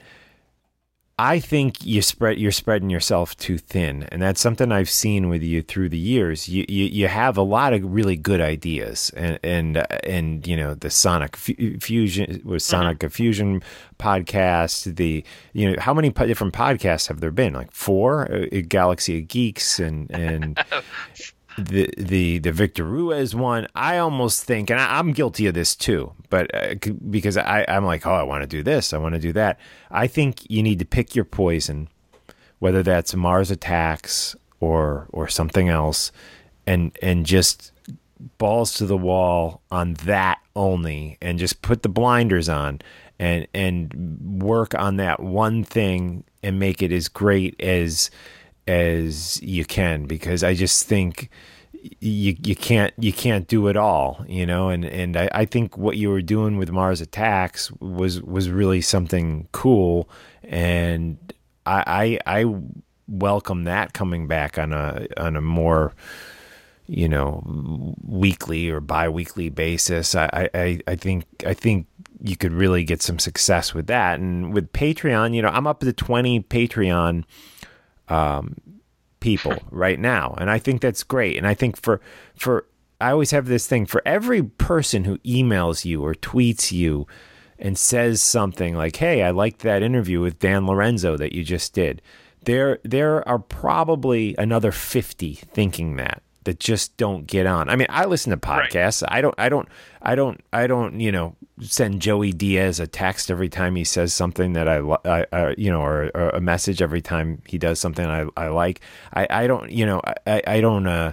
I think you spread you're spreading yourself too thin, and that's something I've seen with you through the years. You you, you have a lot of really good ideas, and and and you know, the Sonic Fusion was Sonic mm-hmm. Fusion podcast. The you know, how many different podcasts have there been? Like four, uh, Galaxy of Geeks, and and. The, the the Victor Ruiz one, I almost think, and I, I'm guilty of this too, but uh, because I, I'm like, oh, I want to do this, I want to do that. I think you need to pick your poison, whether that's Mars Attacks or or something else, and and just balls to the wall on that only, and just put the blinders on, and and work on that one thing and make it as great as as you can, because I just think you you can't you can't do it all, you know, and and I, I think what you were doing with Mars Attacks was was really something cool, and I I, I welcome that coming back on a on a more, you know, weekly or bi-weekly basis. I, I, I think I think you could really get some success with that. And with Patreon, you know, I'm up to twenty Patreon um, people right now, and I think that's great. And I think for for I always have this thing, for every person who emails you or tweets you and says something like, "Hey, I liked that interview with Dan Lorenzo that you just did," there there are probably another fifty thinking that. that just don't get on. I mean, I listen to podcasts. Right. I don't, I don't, I don't, I don't, you know, send Joey Diaz a text every time he says something that I, I, I you know, or, or a message every time he does something I, I like. I, I don't, you know, I, I don't, uh,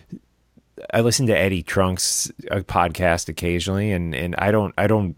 I listen to Eddie Trunk's podcast occasionally, and, and I don't, I don't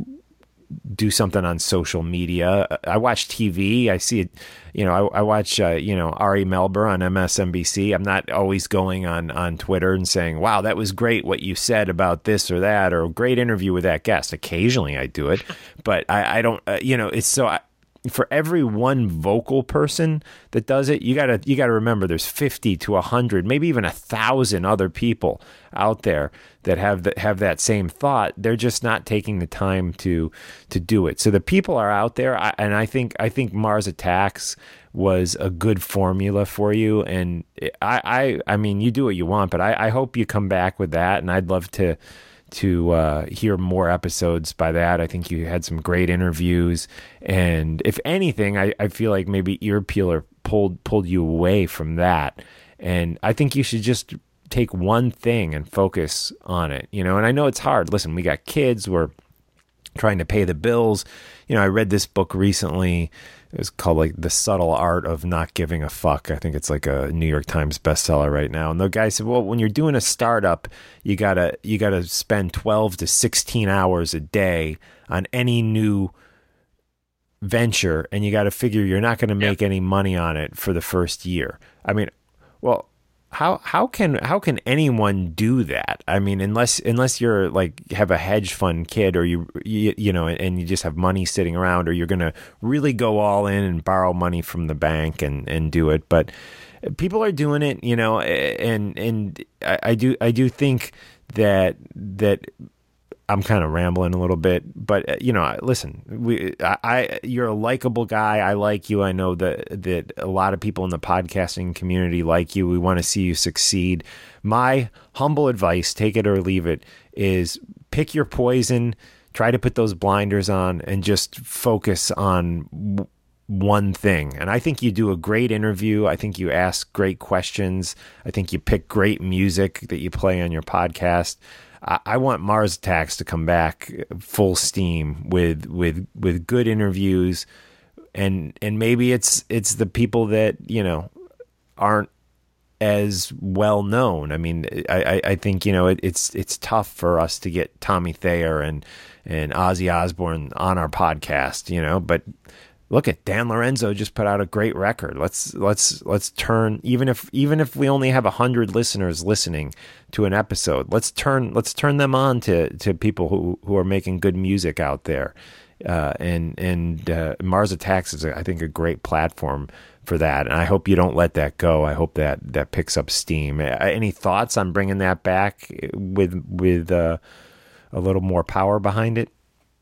do something on social media. I watch T V. I see it, you know, I, I watch, uh, you know, Ari Melber on M S N B C. I'm not always going on, on Twitter and saying, wow, that was great what you said about this or that, or a great interview with that guest. Occasionally I do it, but I, I don't, uh, you know, it's so, I, for every one vocal person that does it, you gotta, you gotta remember there's fifty to a hundred, maybe even a thousand other people out there that have that have that same thought. They're just not taking the time to to do it. So the people are out there, I, and I think I think Mars Attacks was a good formula for you. And I I, I mean, you do what you want, but I, I hope you come back with that, and I'd love to to uh, hear more episodes by that. I think you had some great interviews, and if anything, I, I feel like maybe Ear Peeler pulled pulled you away from that, and I think you should just take one thing and focus on it, you know. And I know it's hard. Listen, we got kids, we're trying to pay the bills. You know, I read this book recently. It was called like The Subtle Art of Not Giving a Fuck. I think it's like a New York Times bestseller right now. And the guy said, well, when you're doing a startup, you gotta you gotta spend twelve to sixteen hours a day on any new venture, and you got to figure you're not going to make yep. any money on it for the first year. I mean, well, How how can how can anyone do that? I mean, unless unless you're like have a hedge fund kid, or you you, you know, and you just have money sitting around, or you're gonna really go all in and borrow money from the bank and, and do it. But people are doing it, you know, and and I, I do I do think that that I'm kind of rambling a little bit, but uh, you know, listen, we, I, I, you're a likable guy. I like you. I know that that a lot of people in the podcasting community like you. We want to see you succeed. My humble advice, take it or leave it, is pick your poison. Try to put those blinders on and just focus on w- one thing. And I think you do a great interview. I think you ask great questions. I think you pick great music that you play on your podcast. I, I want Mars Attacks to come back full steam with with with good interviews, and and maybe it's it's the people that, you know, aren't as well known. I mean, I, I think, you know, it, it's it's tough for us to get Tommy Thayer and and Ozzy Osbourne on our podcast, you know, but look at Dan Lorenzo just put out a great record. Let's let's let's turn, even if even if we only have a hundred listeners listening to an episode, let's turn let's turn them on to to people who who are making good music out there. Uh, and and uh, Mars Attacks is, I think, a great platform for that, and I hope you don't let that go. I hope that that picks up steam. Any thoughts on bringing that back with with uh, a little more power behind it?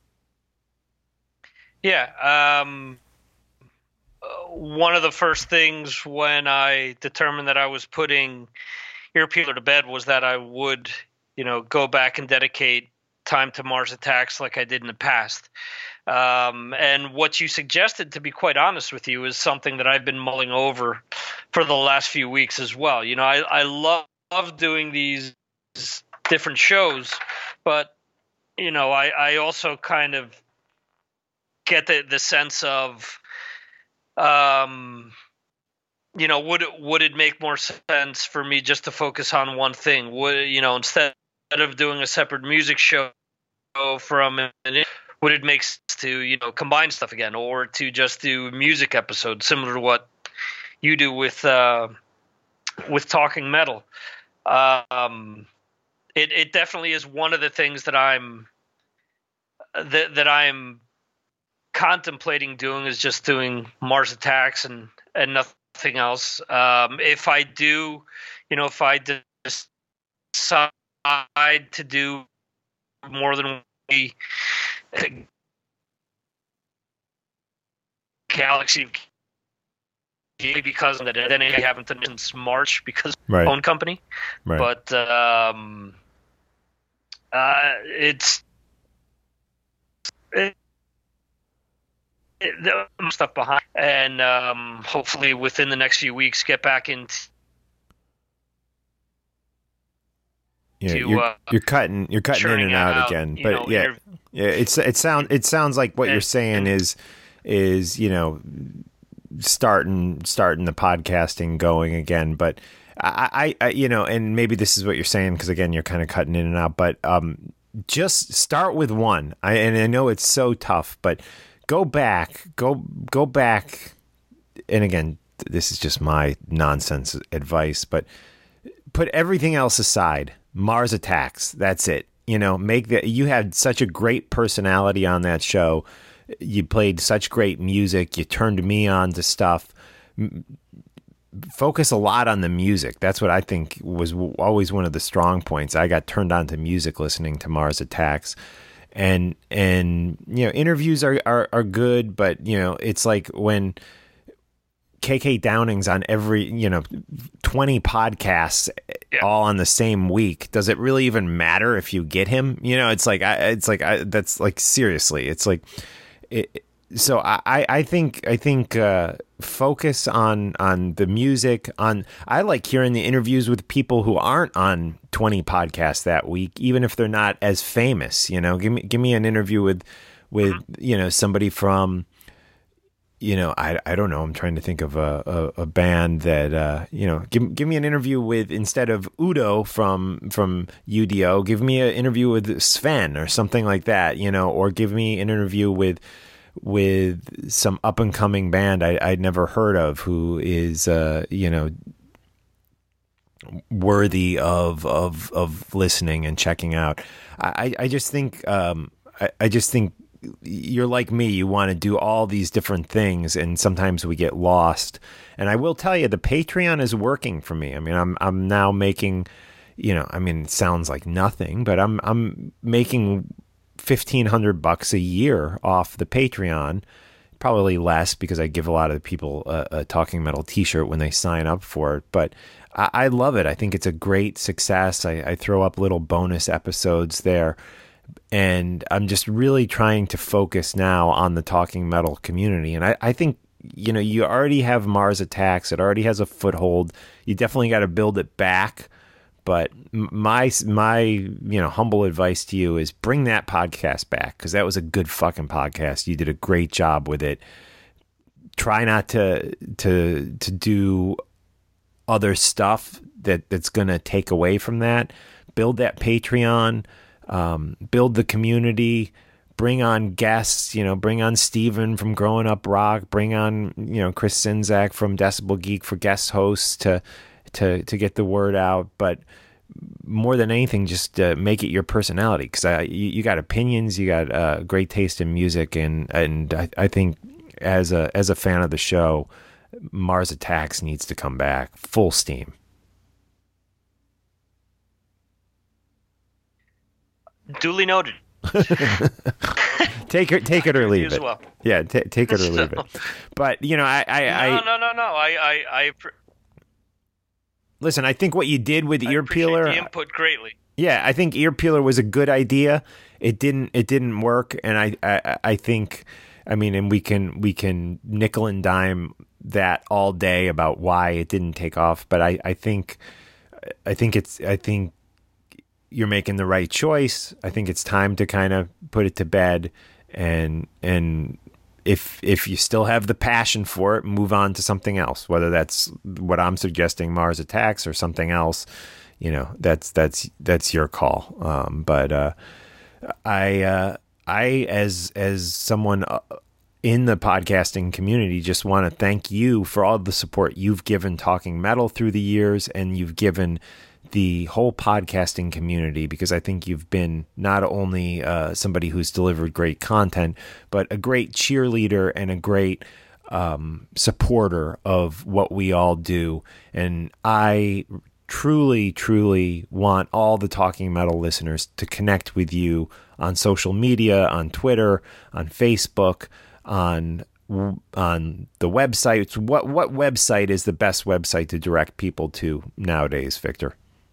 Yeah. Um, one of the first things when I determined that I was putting Ear Peeler to bed was that I would, you know, go back and dedicate time to Mars Attacks like I did in the past. Um, and what you suggested, to be quite honest with you, is something that I've been mulling over for the last few weeks as well. You know, I, I love, love doing these different shows, but, you know, I, I also kind of get the, the sense of, um, you know, would it, would it make more sense for me just to focus on one thing? Would, you know, instead of doing a separate music show from an, would it make sense to, you know, combine stuff again, or to just do music episodes similar to what you do with uh, with Talking Metal? Um, it it definitely is one of the things that I'm that that I'm contemplating doing, is just doing Mars Attacks and and nothing else. Um, if I do, you know, if I decide to do more than one Galaxy, because of that, then I haven't done it since March because of my own company. Right. But um, uh, it's it, it, the stuff behind, and um, hopefully within the next few weeks get back into. Yeah, to, you're, uh, you're cutting you're cutting in and out, out again, but know, yeah, yeah, it's it sound it sounds like what and, you're saying and, is is you know starting starting the podcasting going again, but I, I, I you know, and maybe this is what you're saying, because again you're kind of cutting in and out, but um, just start with one. I and I know it's so tough, but go back, go go back, and again, this is just my nonsense advice, but put everything else aside. Mars Attacks, that's it. You know, make that. You had such a great personality on that show. You played such great music. You turned me on to stuff. Focus a lot on the music. That's what I think was always one of the strong points. I got turned on to music listening to Mars Attacks. And and you know, interviews are are, are good, but you know, it's like when K K Downing's on every, you know, twenty podcasts yeah. all on the same week. Does it really even matter if you get him? You know, it's like, I, it's like, I, that's like, seriously, it's like, it, so I, I think, I think, uh, focus on, on the music on, I like hearing the interviews with people who aren't on twenty podcasts that week, even if they're not as famous, you know, give me, give me an interview with, with, you know, somebody from, you know, I, I don't know. I'm trying to think of a, a, a band that, uh, you know, give, give me an interview with, instead of Udo from, from U D O, give me an interview with Sven or something like that, you know, or give me an interview with, with some up and coming band I, I'd never heard of who is, uh, you know, worthy of, of, of listening and checking out. I, I just think, um, I, I just think, you're like me, you want to do all these different things, and sometimes we get lost. And I will tell you, the Patreon is working for me. I mean, I'm I'm now making, you know, I mean, it sounds like nothing, but I'm I'm making fifteen hundred bucks a year off the Patreon. Probably less because I give a lot of people a, a Talking Metal t-shirt when they sign up for it. But I, I love it. I think it's a great success. I, I throw up little bonus episodes there. And I'm just really trying to focus now on the Talking Metal community. And I, I think, you know, you already have Mars Attacks. It already has a foothold. You definitely got to build it back. But my, my, you know, humble advice to you is bring that podcast back, because that was a good fucking podcast. You did a great job with it. Try not to, to, to do other stuff that, that's going to take away from that. Build that Patreon, um, build the community, bring on guests, you know, bring on Steven from Growing Up Rock, bring on, you know, Chris Czynszak from Decibel Geek for guest hosts to, to to get the word out. But more than anything, just uh, make it your personality, because uh, you, you got opinions, you got uh, great taste in music, and and I, I think as a as a fan of the show, Mars Attacks needs to come back full steam. Duly noted. take it, take it or leave it. Well. Yeah, t- take it or leave so, it. But you know, I, I, no, I no, no, no. I, I, I. Listen, I think what you did with I Ear appreciate Peeler, the input greatly. Yeah, I think Ear Peeler was a good idea. It didn't, it didn't work, and I, I, I think, I mean, and we can, we can nickel and dime that all day about why it didn't take off. But I, I think, I think it's, I think you're making the right choice. I think it's time to kind of put it to bed, and and. If if you still have the passion for it, move on to something else. Whether that's what I'm suggesting, Mars Attacks, or something else, you know, that's that's that's your call. Um, but uh, I uh, I as as someone in the podcasting community, just want to thank you for all the support you've given Talking Metal through the years, and you've given the whole podcasting community, because I think you've been not only uh, somebody who's delivered great content, but a great cheerleader and a great um, supporter of what we all do. And I truly, truly want all the Talking Metal listeners to connect with you on social media, on Twitter, on Facebook, on on the websites. What what website is the best website to direct people to nowadays, Victor?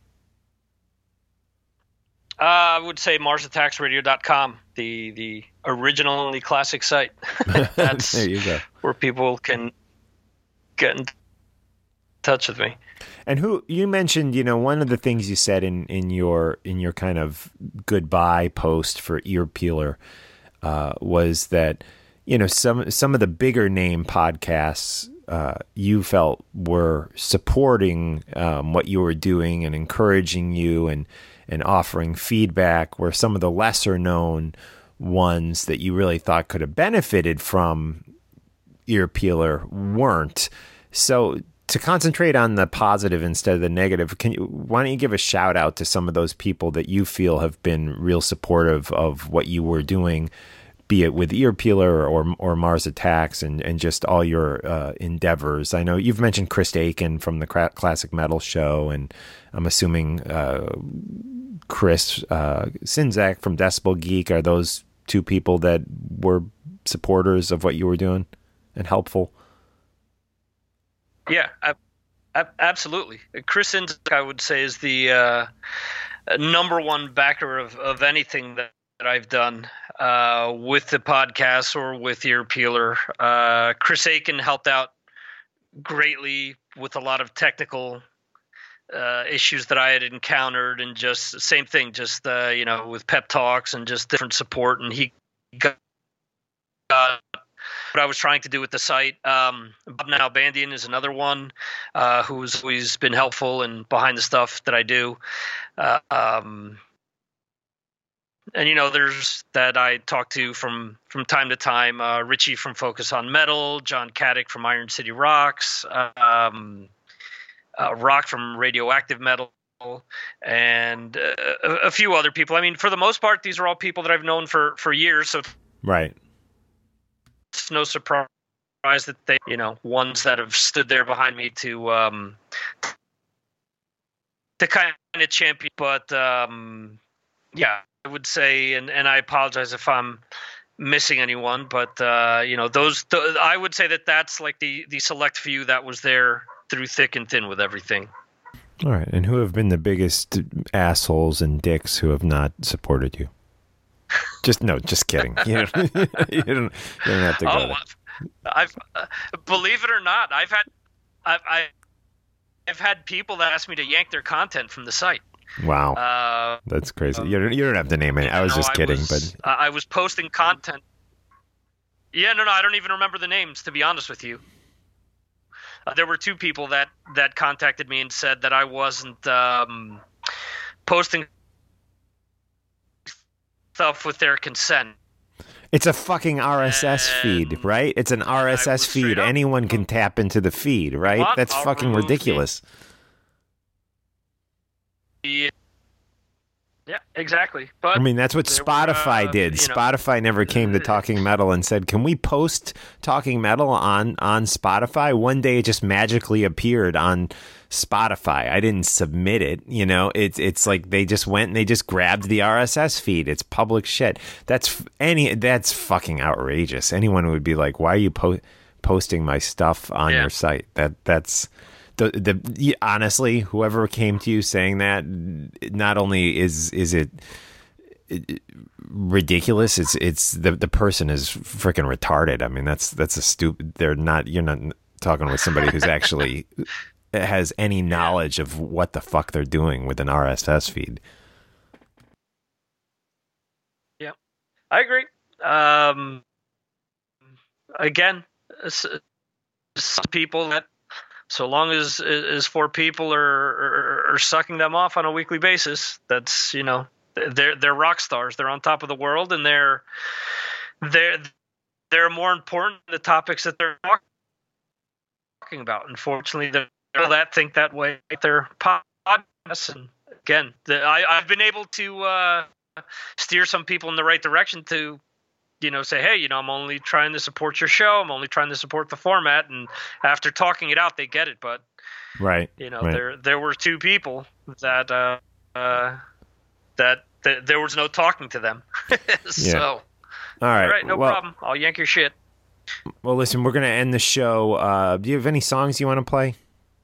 Uh, I would say mars attacks radio dot com, the the original and the classic site. That's there you go. Where people can get in touch with me. And who you mentioned, you know, one of the things you said in, in your in your kind of goodbye post for Ear Peeler uh, was that, you know, some some of the bigger name podcasts uh, you felt were supporting um, what you were doing and encouraging you and and offering feedback, where some of the lesser known ones that you really thought could have benefited from Ear Peeler weren't. So to concentrate on the positive instead of the negative, can you, why don't you give a shout out to some of those people that you feel have been real supportive of what you were doing, be it with Ear Peeler or or Mars Attacks, and, and just all your uh, endeavors? I know you've mentioned Chris Aiken from the Classic Metal Show, and I'm assuming uh, Chris uh, Czynszak from Decibel Geek. Are those two people that were supporters of what you were doing and helpful? Yeah, I, I, absolutely. Chris Czynszak, I would say, is the uh, number one backer of, of anything that, that I've done uh, with the podcast or with Ear Peeler. Uh, Chris Aiken helped out greatly with a lot of technical uh, issues that I had encountered, and just same thing, just uh, you know, with pep talks and just different support. And he got uh, what I was trying to do with the site. Um, Bob Nalbandian is another one uh, who's always been helpful and behind the stuff that I do. Uh, um, and, you know, there's that I talk to from, from time to time, uh, Richie from Focus on Metal, John Caddick from Iron City Rocks, um, uh, Rock from Radioactive Metal, and uh, a, a few other people. I mean, for the most part, these are all people that I've known for, for years. So right. It's no surprise that they, you know, ones that have stood there behind me to um, to kind a champion, but um, yeah, I would say, and, and I apologize if I'm missing anyone, but uh, you know, those th- I would say that that's like the the select few that was there through thick and thin with everything. All right, and who have been the biggest assholes and dicks who have not supported you? Just no, just kidding. You don't, you don't, you don't have to go oh, there. I've uh, believe it or not, I've had I've I, I've had people that ask me to yank their content from the site. Wow, uh, that's crazy. You don't, you don't have to name it. I was no, just kidding, I was, but I was posting content. Yeah, no, no, I don't even remember the names, to be honest with you. Uh, there were two people that, that contacted me and said that I wasn't um, posting stuff with their consent. it's a fucking R S S and, feed, right? It's an R S S feed. Up, Anyone can tap into the feed, right? what? That's I'll fucking ridiculous. The, yeah, exactly. But I mean, that's what Spotify were, uh, did. you know, Spotify never came to Talking Metal and said, "Can we post Talking Metal on on Spotify?" One day, it just magically appeared on Spotify. I didn't submit it. You know, it's it's like they just went and they just grabbed the R S S feed. It's public shit. That's any. That's fucking outrageous. Anyone would be like, "Why are you po- posting my stuff on yeah. your site?" That that's. The, the honestly, whoever came to you saying that, not only is is it, it ridiculous, it's it's the the person is freaking retarded. I mean, that's that's a stupid. They're not. You're not talking with somebody who's actually has any knowledge of what the fuck they're doing with an R S S feed. Yeah, I agree. Um, again, some people that. So long as as four people are, are are sucking them off on a weekly basis, that's, you know, they're they're rock stars. They're on top of the world, and they're they're they're more important than the topics that they're talking about. Unfortunately, the people that think that way, they're podcasts. And again, the, I I've been able to uh, steer some people in the right direction to, you know, say, hey, you know, I'm only trying to support your show. I'm only trying to support the format. And after talking it out, they get it. But, right, you know, right. there there were two people that uh, uh, that, that there was no talking to them. so, yeah. all right, all right, no well, problem. I'll yank your shit. Well, listen, we're gonna end the show. Uh, do you have any songs you want to play?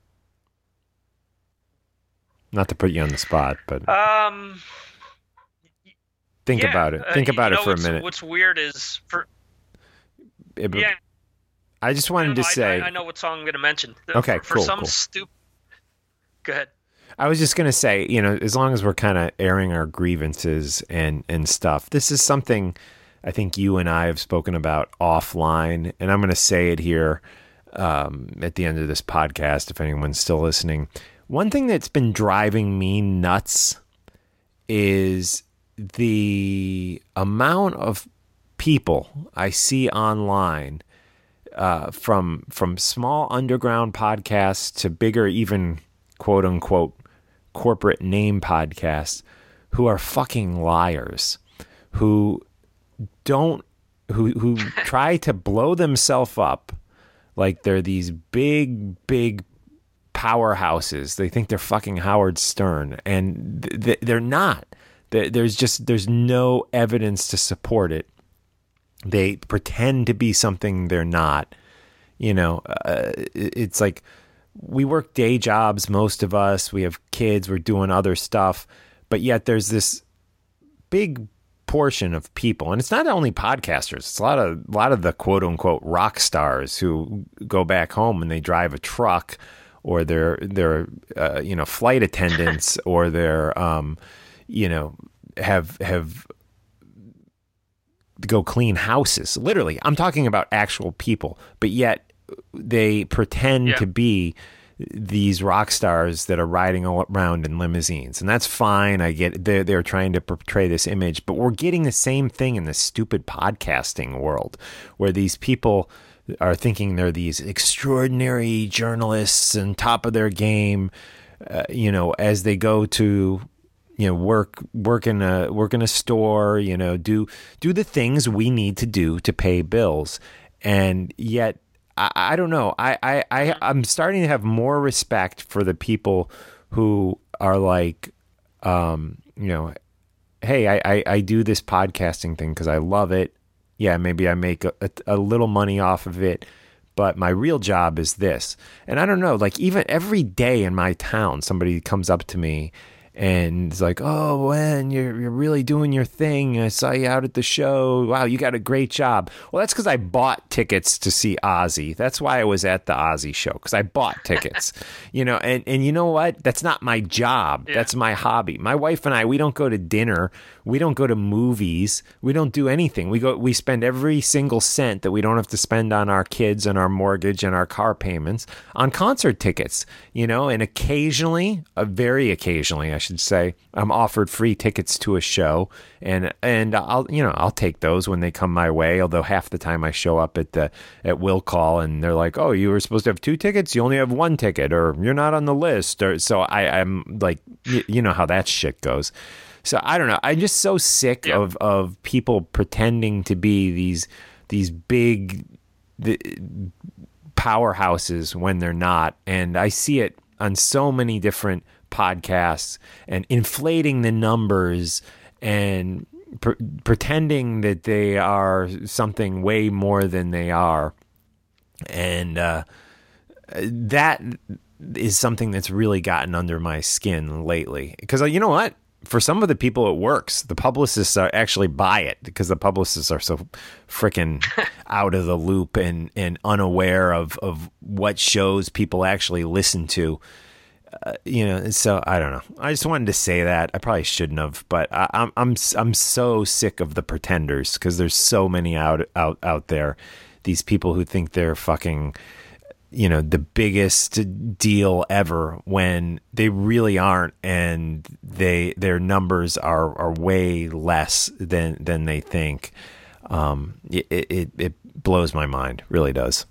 Not to put you on the spot, but um. Think yeah, about it. Think uh, about you know, it for a what's, minute. What's weird is for It, yeah. I just wanted to I, say. I, I know what song I'm going to mention. Okay, for, for cool. some cool. stupid. Go ahead. I was just gonna say, you know, as long as we're kind of airing our grievances and and stuff, this is something I think you and I have spoken about offline, and I'm gonna say it here um, at the end of this podcast if anyone's still listening. One thing that's been driving me nuts is the amount of people I see online, uh, from from small underground podcasts to bigger, even quote unquote corporate name podcasts, who are fucking liars, who don't who who try to blow themselves up like they're these big big powerhouses. They think they're fucking Howard Stern, and th- they're not. There's just there's no evidence to support it. They pretend to be something they're not. You know, uh, it's like we work day jobs, most of us. We have kids. We're doing other stuff, but yet there's this big portion of people, and it's not only podcasters. It's a lot of a lot of the quote unquote rock stars who go back home and they drive a truck, or they're they're uh, you know, flight attendants, or they're um, you know, have have go clean houses. Literally, I'm talking about actual people, but yet they pretend yeah. to be these rock stars that are riding around in limousines, and that's fine. I get they're they're trying to portray this image, but we're getting the same thing in the stupid podcasting world, where these people are thinking they're these extraordinary journalists and top of their game, uh, you know, as they go to, you know, work work in a work in a store, you know, do do the things we need to do to pay bills, and yet I, I don't know. I, I, I I'm starting to have more respect for the people who are like, um, you know, hey, I, I, I do this podcasting thing because I love it. Yeah, maybe I make a, a, a little money off of it, but my real job is this. And I don't know, like even every day in my town, somebody comes up to me and it's like, oh, Wen, you're, you're really doing your thing. I saw you out at the show. Wow, you got a great job. Well, that's because I bought tickets to see Ozzy. That's why I was at the Ozzy show, because I bought tickets. you know, and, and you know what? That's not my job. Yeah. That's my hobby. My wife and I, we don't go to dinner. We don't go to movies. We don't do anything. We go. We spend every single cent that we don't have to spend on our kids and our mortgage and our car payments on concert tickets, you know, and occasionally, uh, very occasionally, I should say, I'm offered free tickets to a show, and and I'll you know I'll take those when they come my way. Although half the time I show up at the at Will Call and they're like, oh, you were supposed to have two tickets, you only have one ticket, or you're not on the list, or so I I'm like, you, you know how that shit goes. So I don't know. I'm just so sick yeah. of, of people pretending to be these these big the, powerhouses when they're not, and I see it on so many different podcasts and inflating the numbers and pre- pretending that they are something way more than they are, and uh, that is something that's really gotten under my skin lately. Because you know what? For some of the people, it works. The publicists are actually buy it because the publicists are so freaking out of the loop and, and unaware of, of what shows people actually listen to. Uh, you know, so I don't know. I just wanted to say that. I probably shouldn't have, but I, I'm I'm I'm so sick of the pretenders because there's so many out out out there. These people who think they're fucking, you know, the biggest deal ever when they really aren't, and they their numbers are, are way less than than they think. Um, it, it it blows my mind, really does.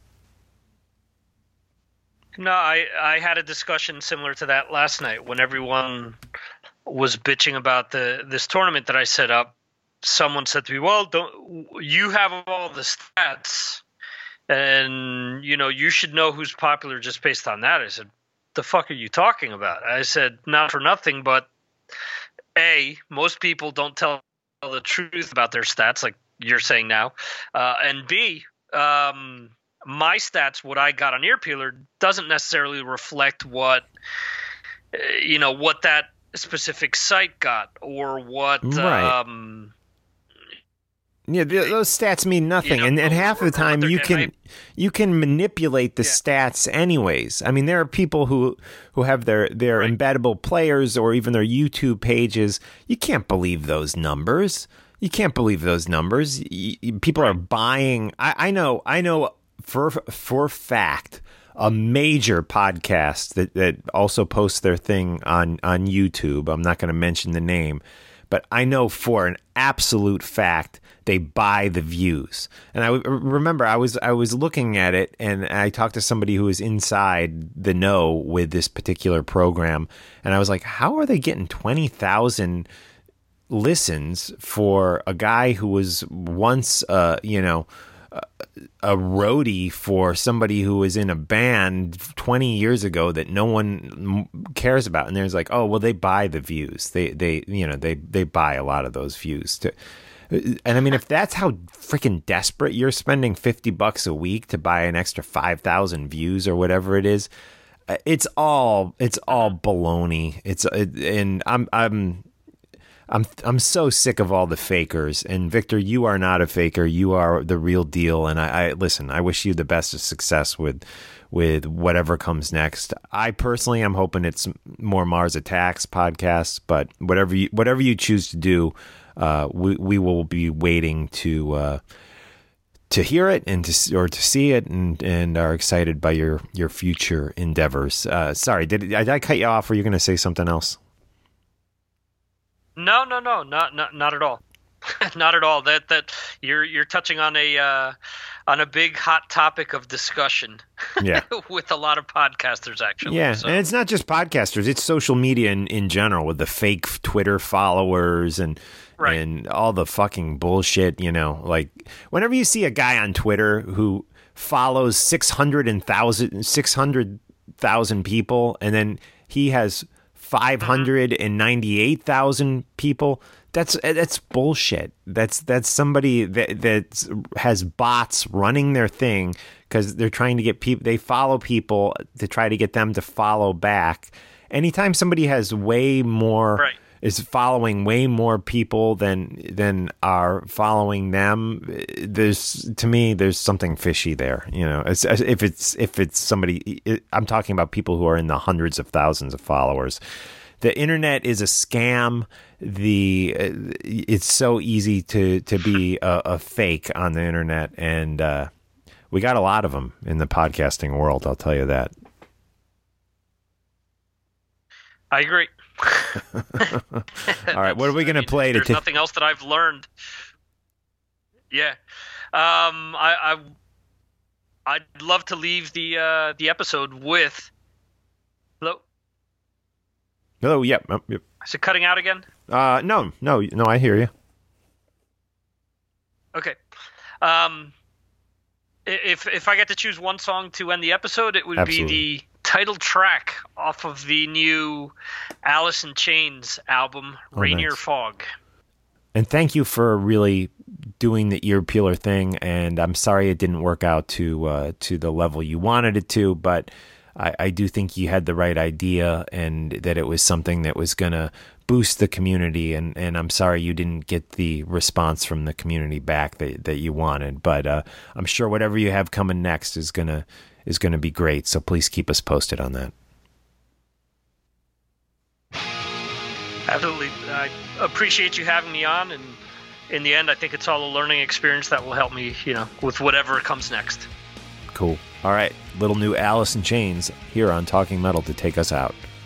No, I I had a discussion similar to that last night when everyone was bitching about the this tournament that I set up. Someone said to me, "Well, don't you have all the stats? And, you know, you should know who's popular just based on that." I said, the fuck are you talking about? I said, not for nothing, but A, most people don't tell the truth about their stats like you're saying now. Uh, and B, um, my stats, what I got on Earpeeler, doesn't necessarily reflect what, uh, you know, what that specific site got or what right. um, – Yeah, those stats mean nothing, you know, and, and half of the time you can you can manipulate the yeah. stats anyways. I mean, there are people who who have their their right. embeddable players or even their YouTube pages. You can't believe those numbers. You can't believe those numbers. People are buying. I, I know. I know for for fact a major podcast that that also posts their thing on on YouTube. I'm not going to mention the name, but I know for an absolute fact they buy the views. And I remember I was I was looking at it, and I talked to somebody who was inside the know with this particular program, and I was like, how are they getting twenty thousand listens for a guy who was once, uh, you know, a, a roadie for somebody who was in a band twenty years ago that no one cares about? And there's like, oh, well, they buy the views. They, they you know, they, they buy a lot of those views to. And I mean, if that's how freaking desperate you're spending fifty bucks a week to buy an extra five thousand views or whatever it is, it's all, it's all baloney. It's, and I'm, I'm, I'm, I'm so sick of all the fakers. And Victor, you are not a faker. You are the real deal. And I, I listen, I wish you the best of success with, with whatever comes next. I personally am hoping it's more Mars Attacks podcasts, but whatever you, whatever you choose to do, Uh, we we will be waiting to uh, to hear it and to or to see it, and, and are excited by your, your future endeavors. Uh, sorry, did, did I cut you off? Or were you going to say something else? No, no, no, not not not at all, not at all. That that you're you're touching on a uh, on a big hot topic of discussion. Yeah, with a lot of podcasters actually. Yeah, so. And it's not just podcasters; it's social media in, in general with the fake Twitter followers and. Right. And all the fucking bullshit, you know, like whenever you see a guy on Twitter who follows six hundred thousand people and then he has five hundred ninety-eight thousand people. That's that's bullshit. That's that's somebody that that has bots running their thing because they're trying to get people. They follow people to try to get them to follow back. Anytime somebody has way more right. is following way more people than than are following them, there's to me there's something fishy there. You know, it's, if it's if it's somebody, I'm talking about people who are in the hundreds of thousands of followers. The internet is a scam. The it's so easy to to be a, a fake on the internet, and uh, we got a lot of them in the podcasting world. I'll tell you that. I agree. All right, what are we going to play? There's to t- nothing else that I've learned. Yeah, um, I, I I'd love to leave the uh, the episode with. Hello. Oh, yep, yep, yep. Is it cutting out again? Uh, no, no, no. I hear you. Okay. Um, if if I get to choose one song to end the episode, it would Absolutely. be the title track off of the new Alice in Chains album, Oh, Rainier nice. Fog. And thank you for really doing the ear peeler thing. And I'm sorry it didn't work out to uh, to the level you wanted it to, but I, I do think you had the right idea and that it was something that was going to boost the community. And, and I'm sorry you didn't get the response from the community back that, that you wanted. But uh, I'm sure whatever you have coming next is going to is going to be great. So please keep us posted on that. Absolutely. I appreciate you having me on. And in the end, I think it's all a learning experience that will help me, you know, with whatever comes next. Cool. All right. Little new Alice in Chains here on Talking Metal to take us out.